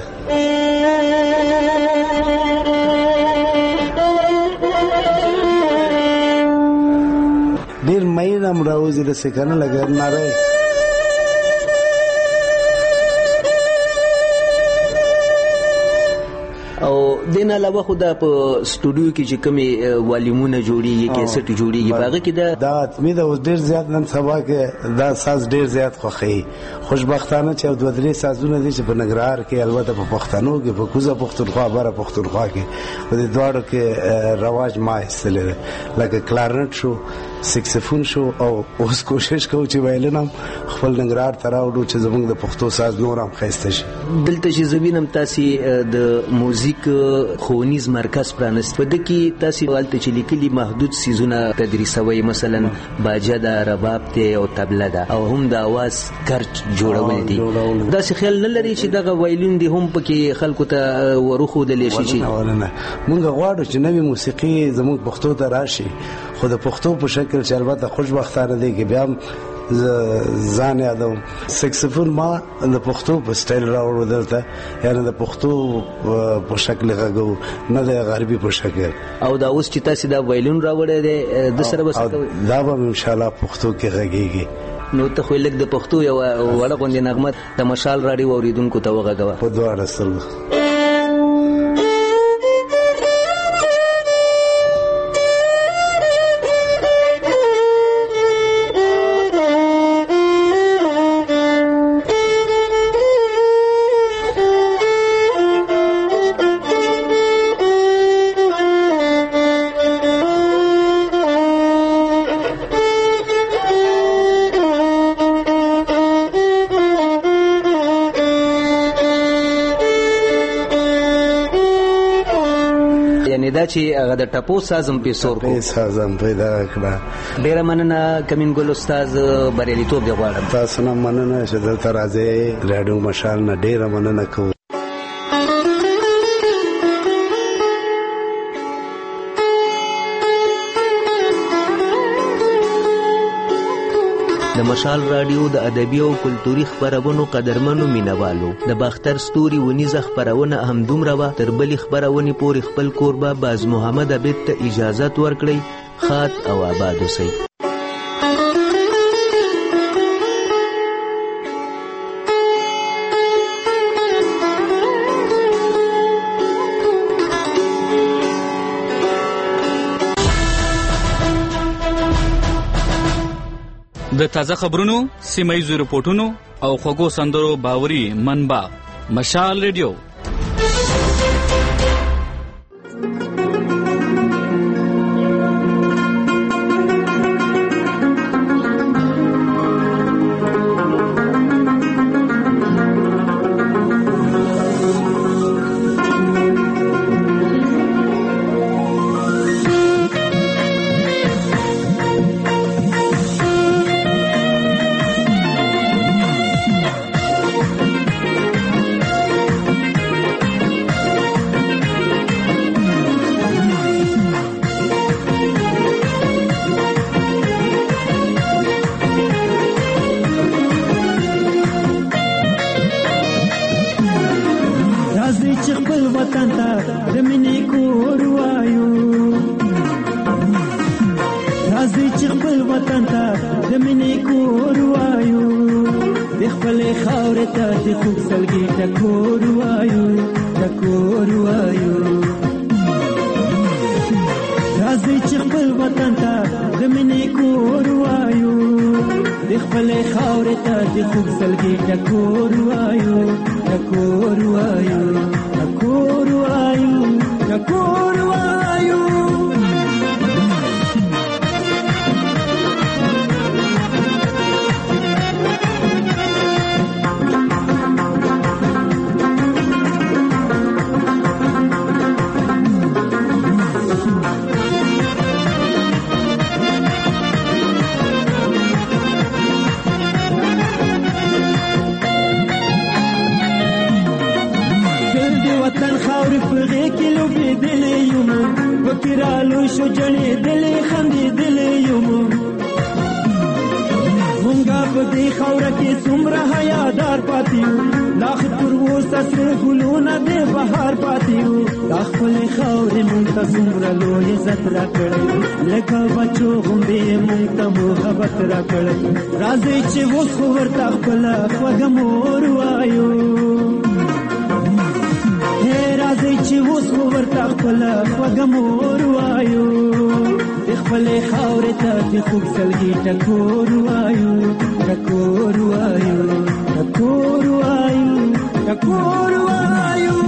ډیر مې نام راوځي د سکنه لګر ناره. او دین علاوه خو دا په سټوډیو کې چې کومې والیومونه جوړیږي، کیسټ جوړیږي، هغه کې دا دا اتمی دا اوس ډیر زیات نن سبا کې دا ساز ډیر زیات خوښي. خوشبختانه چې دوه درې سازونه دي چې په نګرهار کې، البته په پښتنو کې، په کوزه پښتونخوا، بره پښتونخوا کې په دې دواړو کې رواج ما ایستلی دی. لکه کلارنټ شو، سکسفون شو، او اوس کوشش کوو چې وایلن هم خپل نګرهار ته راوړو چې زموږ د پښتو ساز نور هم ښایسته شي. دلته چې زه وینم تاسې د موزیک ښوونیز مرکز پرانست، په ده کې تاسې هلته چې لیکلي محدود څیزونه تدریسوئ، مثلا باجه ده، رباب دی او طبله ده، او هم د اواز کرچ جوړول دي. داسې خیال نه لري چې دغه وایلون دی هم پکې خلکو ته وروښودلی شي؟ چې مونږ غواړو چې نوې موسیقي زموږ پښتو ته راشي، خو د پښتو په شکل چې البته خوشبختانه دی کې بیا هم ځان یادوم سکسفون ما د پښتو په سټایل راوړو دلته، یعنی د پښتو په شکل غږو، نه د غربي په شکل. او دا اوس چې تاسې دا وایلون راوړی دی د سره به څه کوئ؟ دا به انشاءالله پښتو کې غږېږي. نو ته خو لږ د پښتو یو وړه غوندې نغمه د مشال راډیو اورېدونکو ته وغږوه په دواړه سترګو. دا چې هغه د ټپو سازم په سور کو سازم پیدا کړه. ډیره مننه کمینګل استاد، بریالیتوب دی غواړم. تاسو نه مننه چې دلته راځئ، راډیو مشال نه ډیره مننه کوم. د مشال راډیو د ادبي او کلتوري خبرونو قدرمنو مینوالو، د باختر ستوري ونیزه خبرونه همدومره وه. تر بلې خبرونې پورې خپل کوربه باز محمد عبید ته اجازت ورکړئ. ښاد او آباد اوسئ. د تازه خبرونو، سیمه ییزو رپورټونو او خوږو سندرو باوري منبع مشال ریډیو. راځي چې خپل وطن ته د د مینې کور وایو د خپلې خاورې ته د خوږ سلګي ټکور وایو ټکور وایو راځئ چې خپل وطن ته د مینې کور وایو د خپلې خاورې ته د خوږ سلګي ټکور وایو ټکور وایو ټکور وایو ټکور وایو وکرالو شو جړې دلې خندې دلې یم مونږه په دې خاوره کې څومره حیادار پاتې یو لا خو تر اوسه سره ګلونه دې بهار پاتې یو دا خپلې خاورې مونږ ته څومره لوی عزت راکړی لکه بچو غوندې مونږ ته محبت راکړی راځئ چې اوس خو ورته خپله خوږه مور وایو راځئ چې اوس خو ورته خپله خوږه مور وایو د خپلې خاورې ته د خوږ سلګي ټکور وایو ټکور وایو ټکور وایو ټکور وایو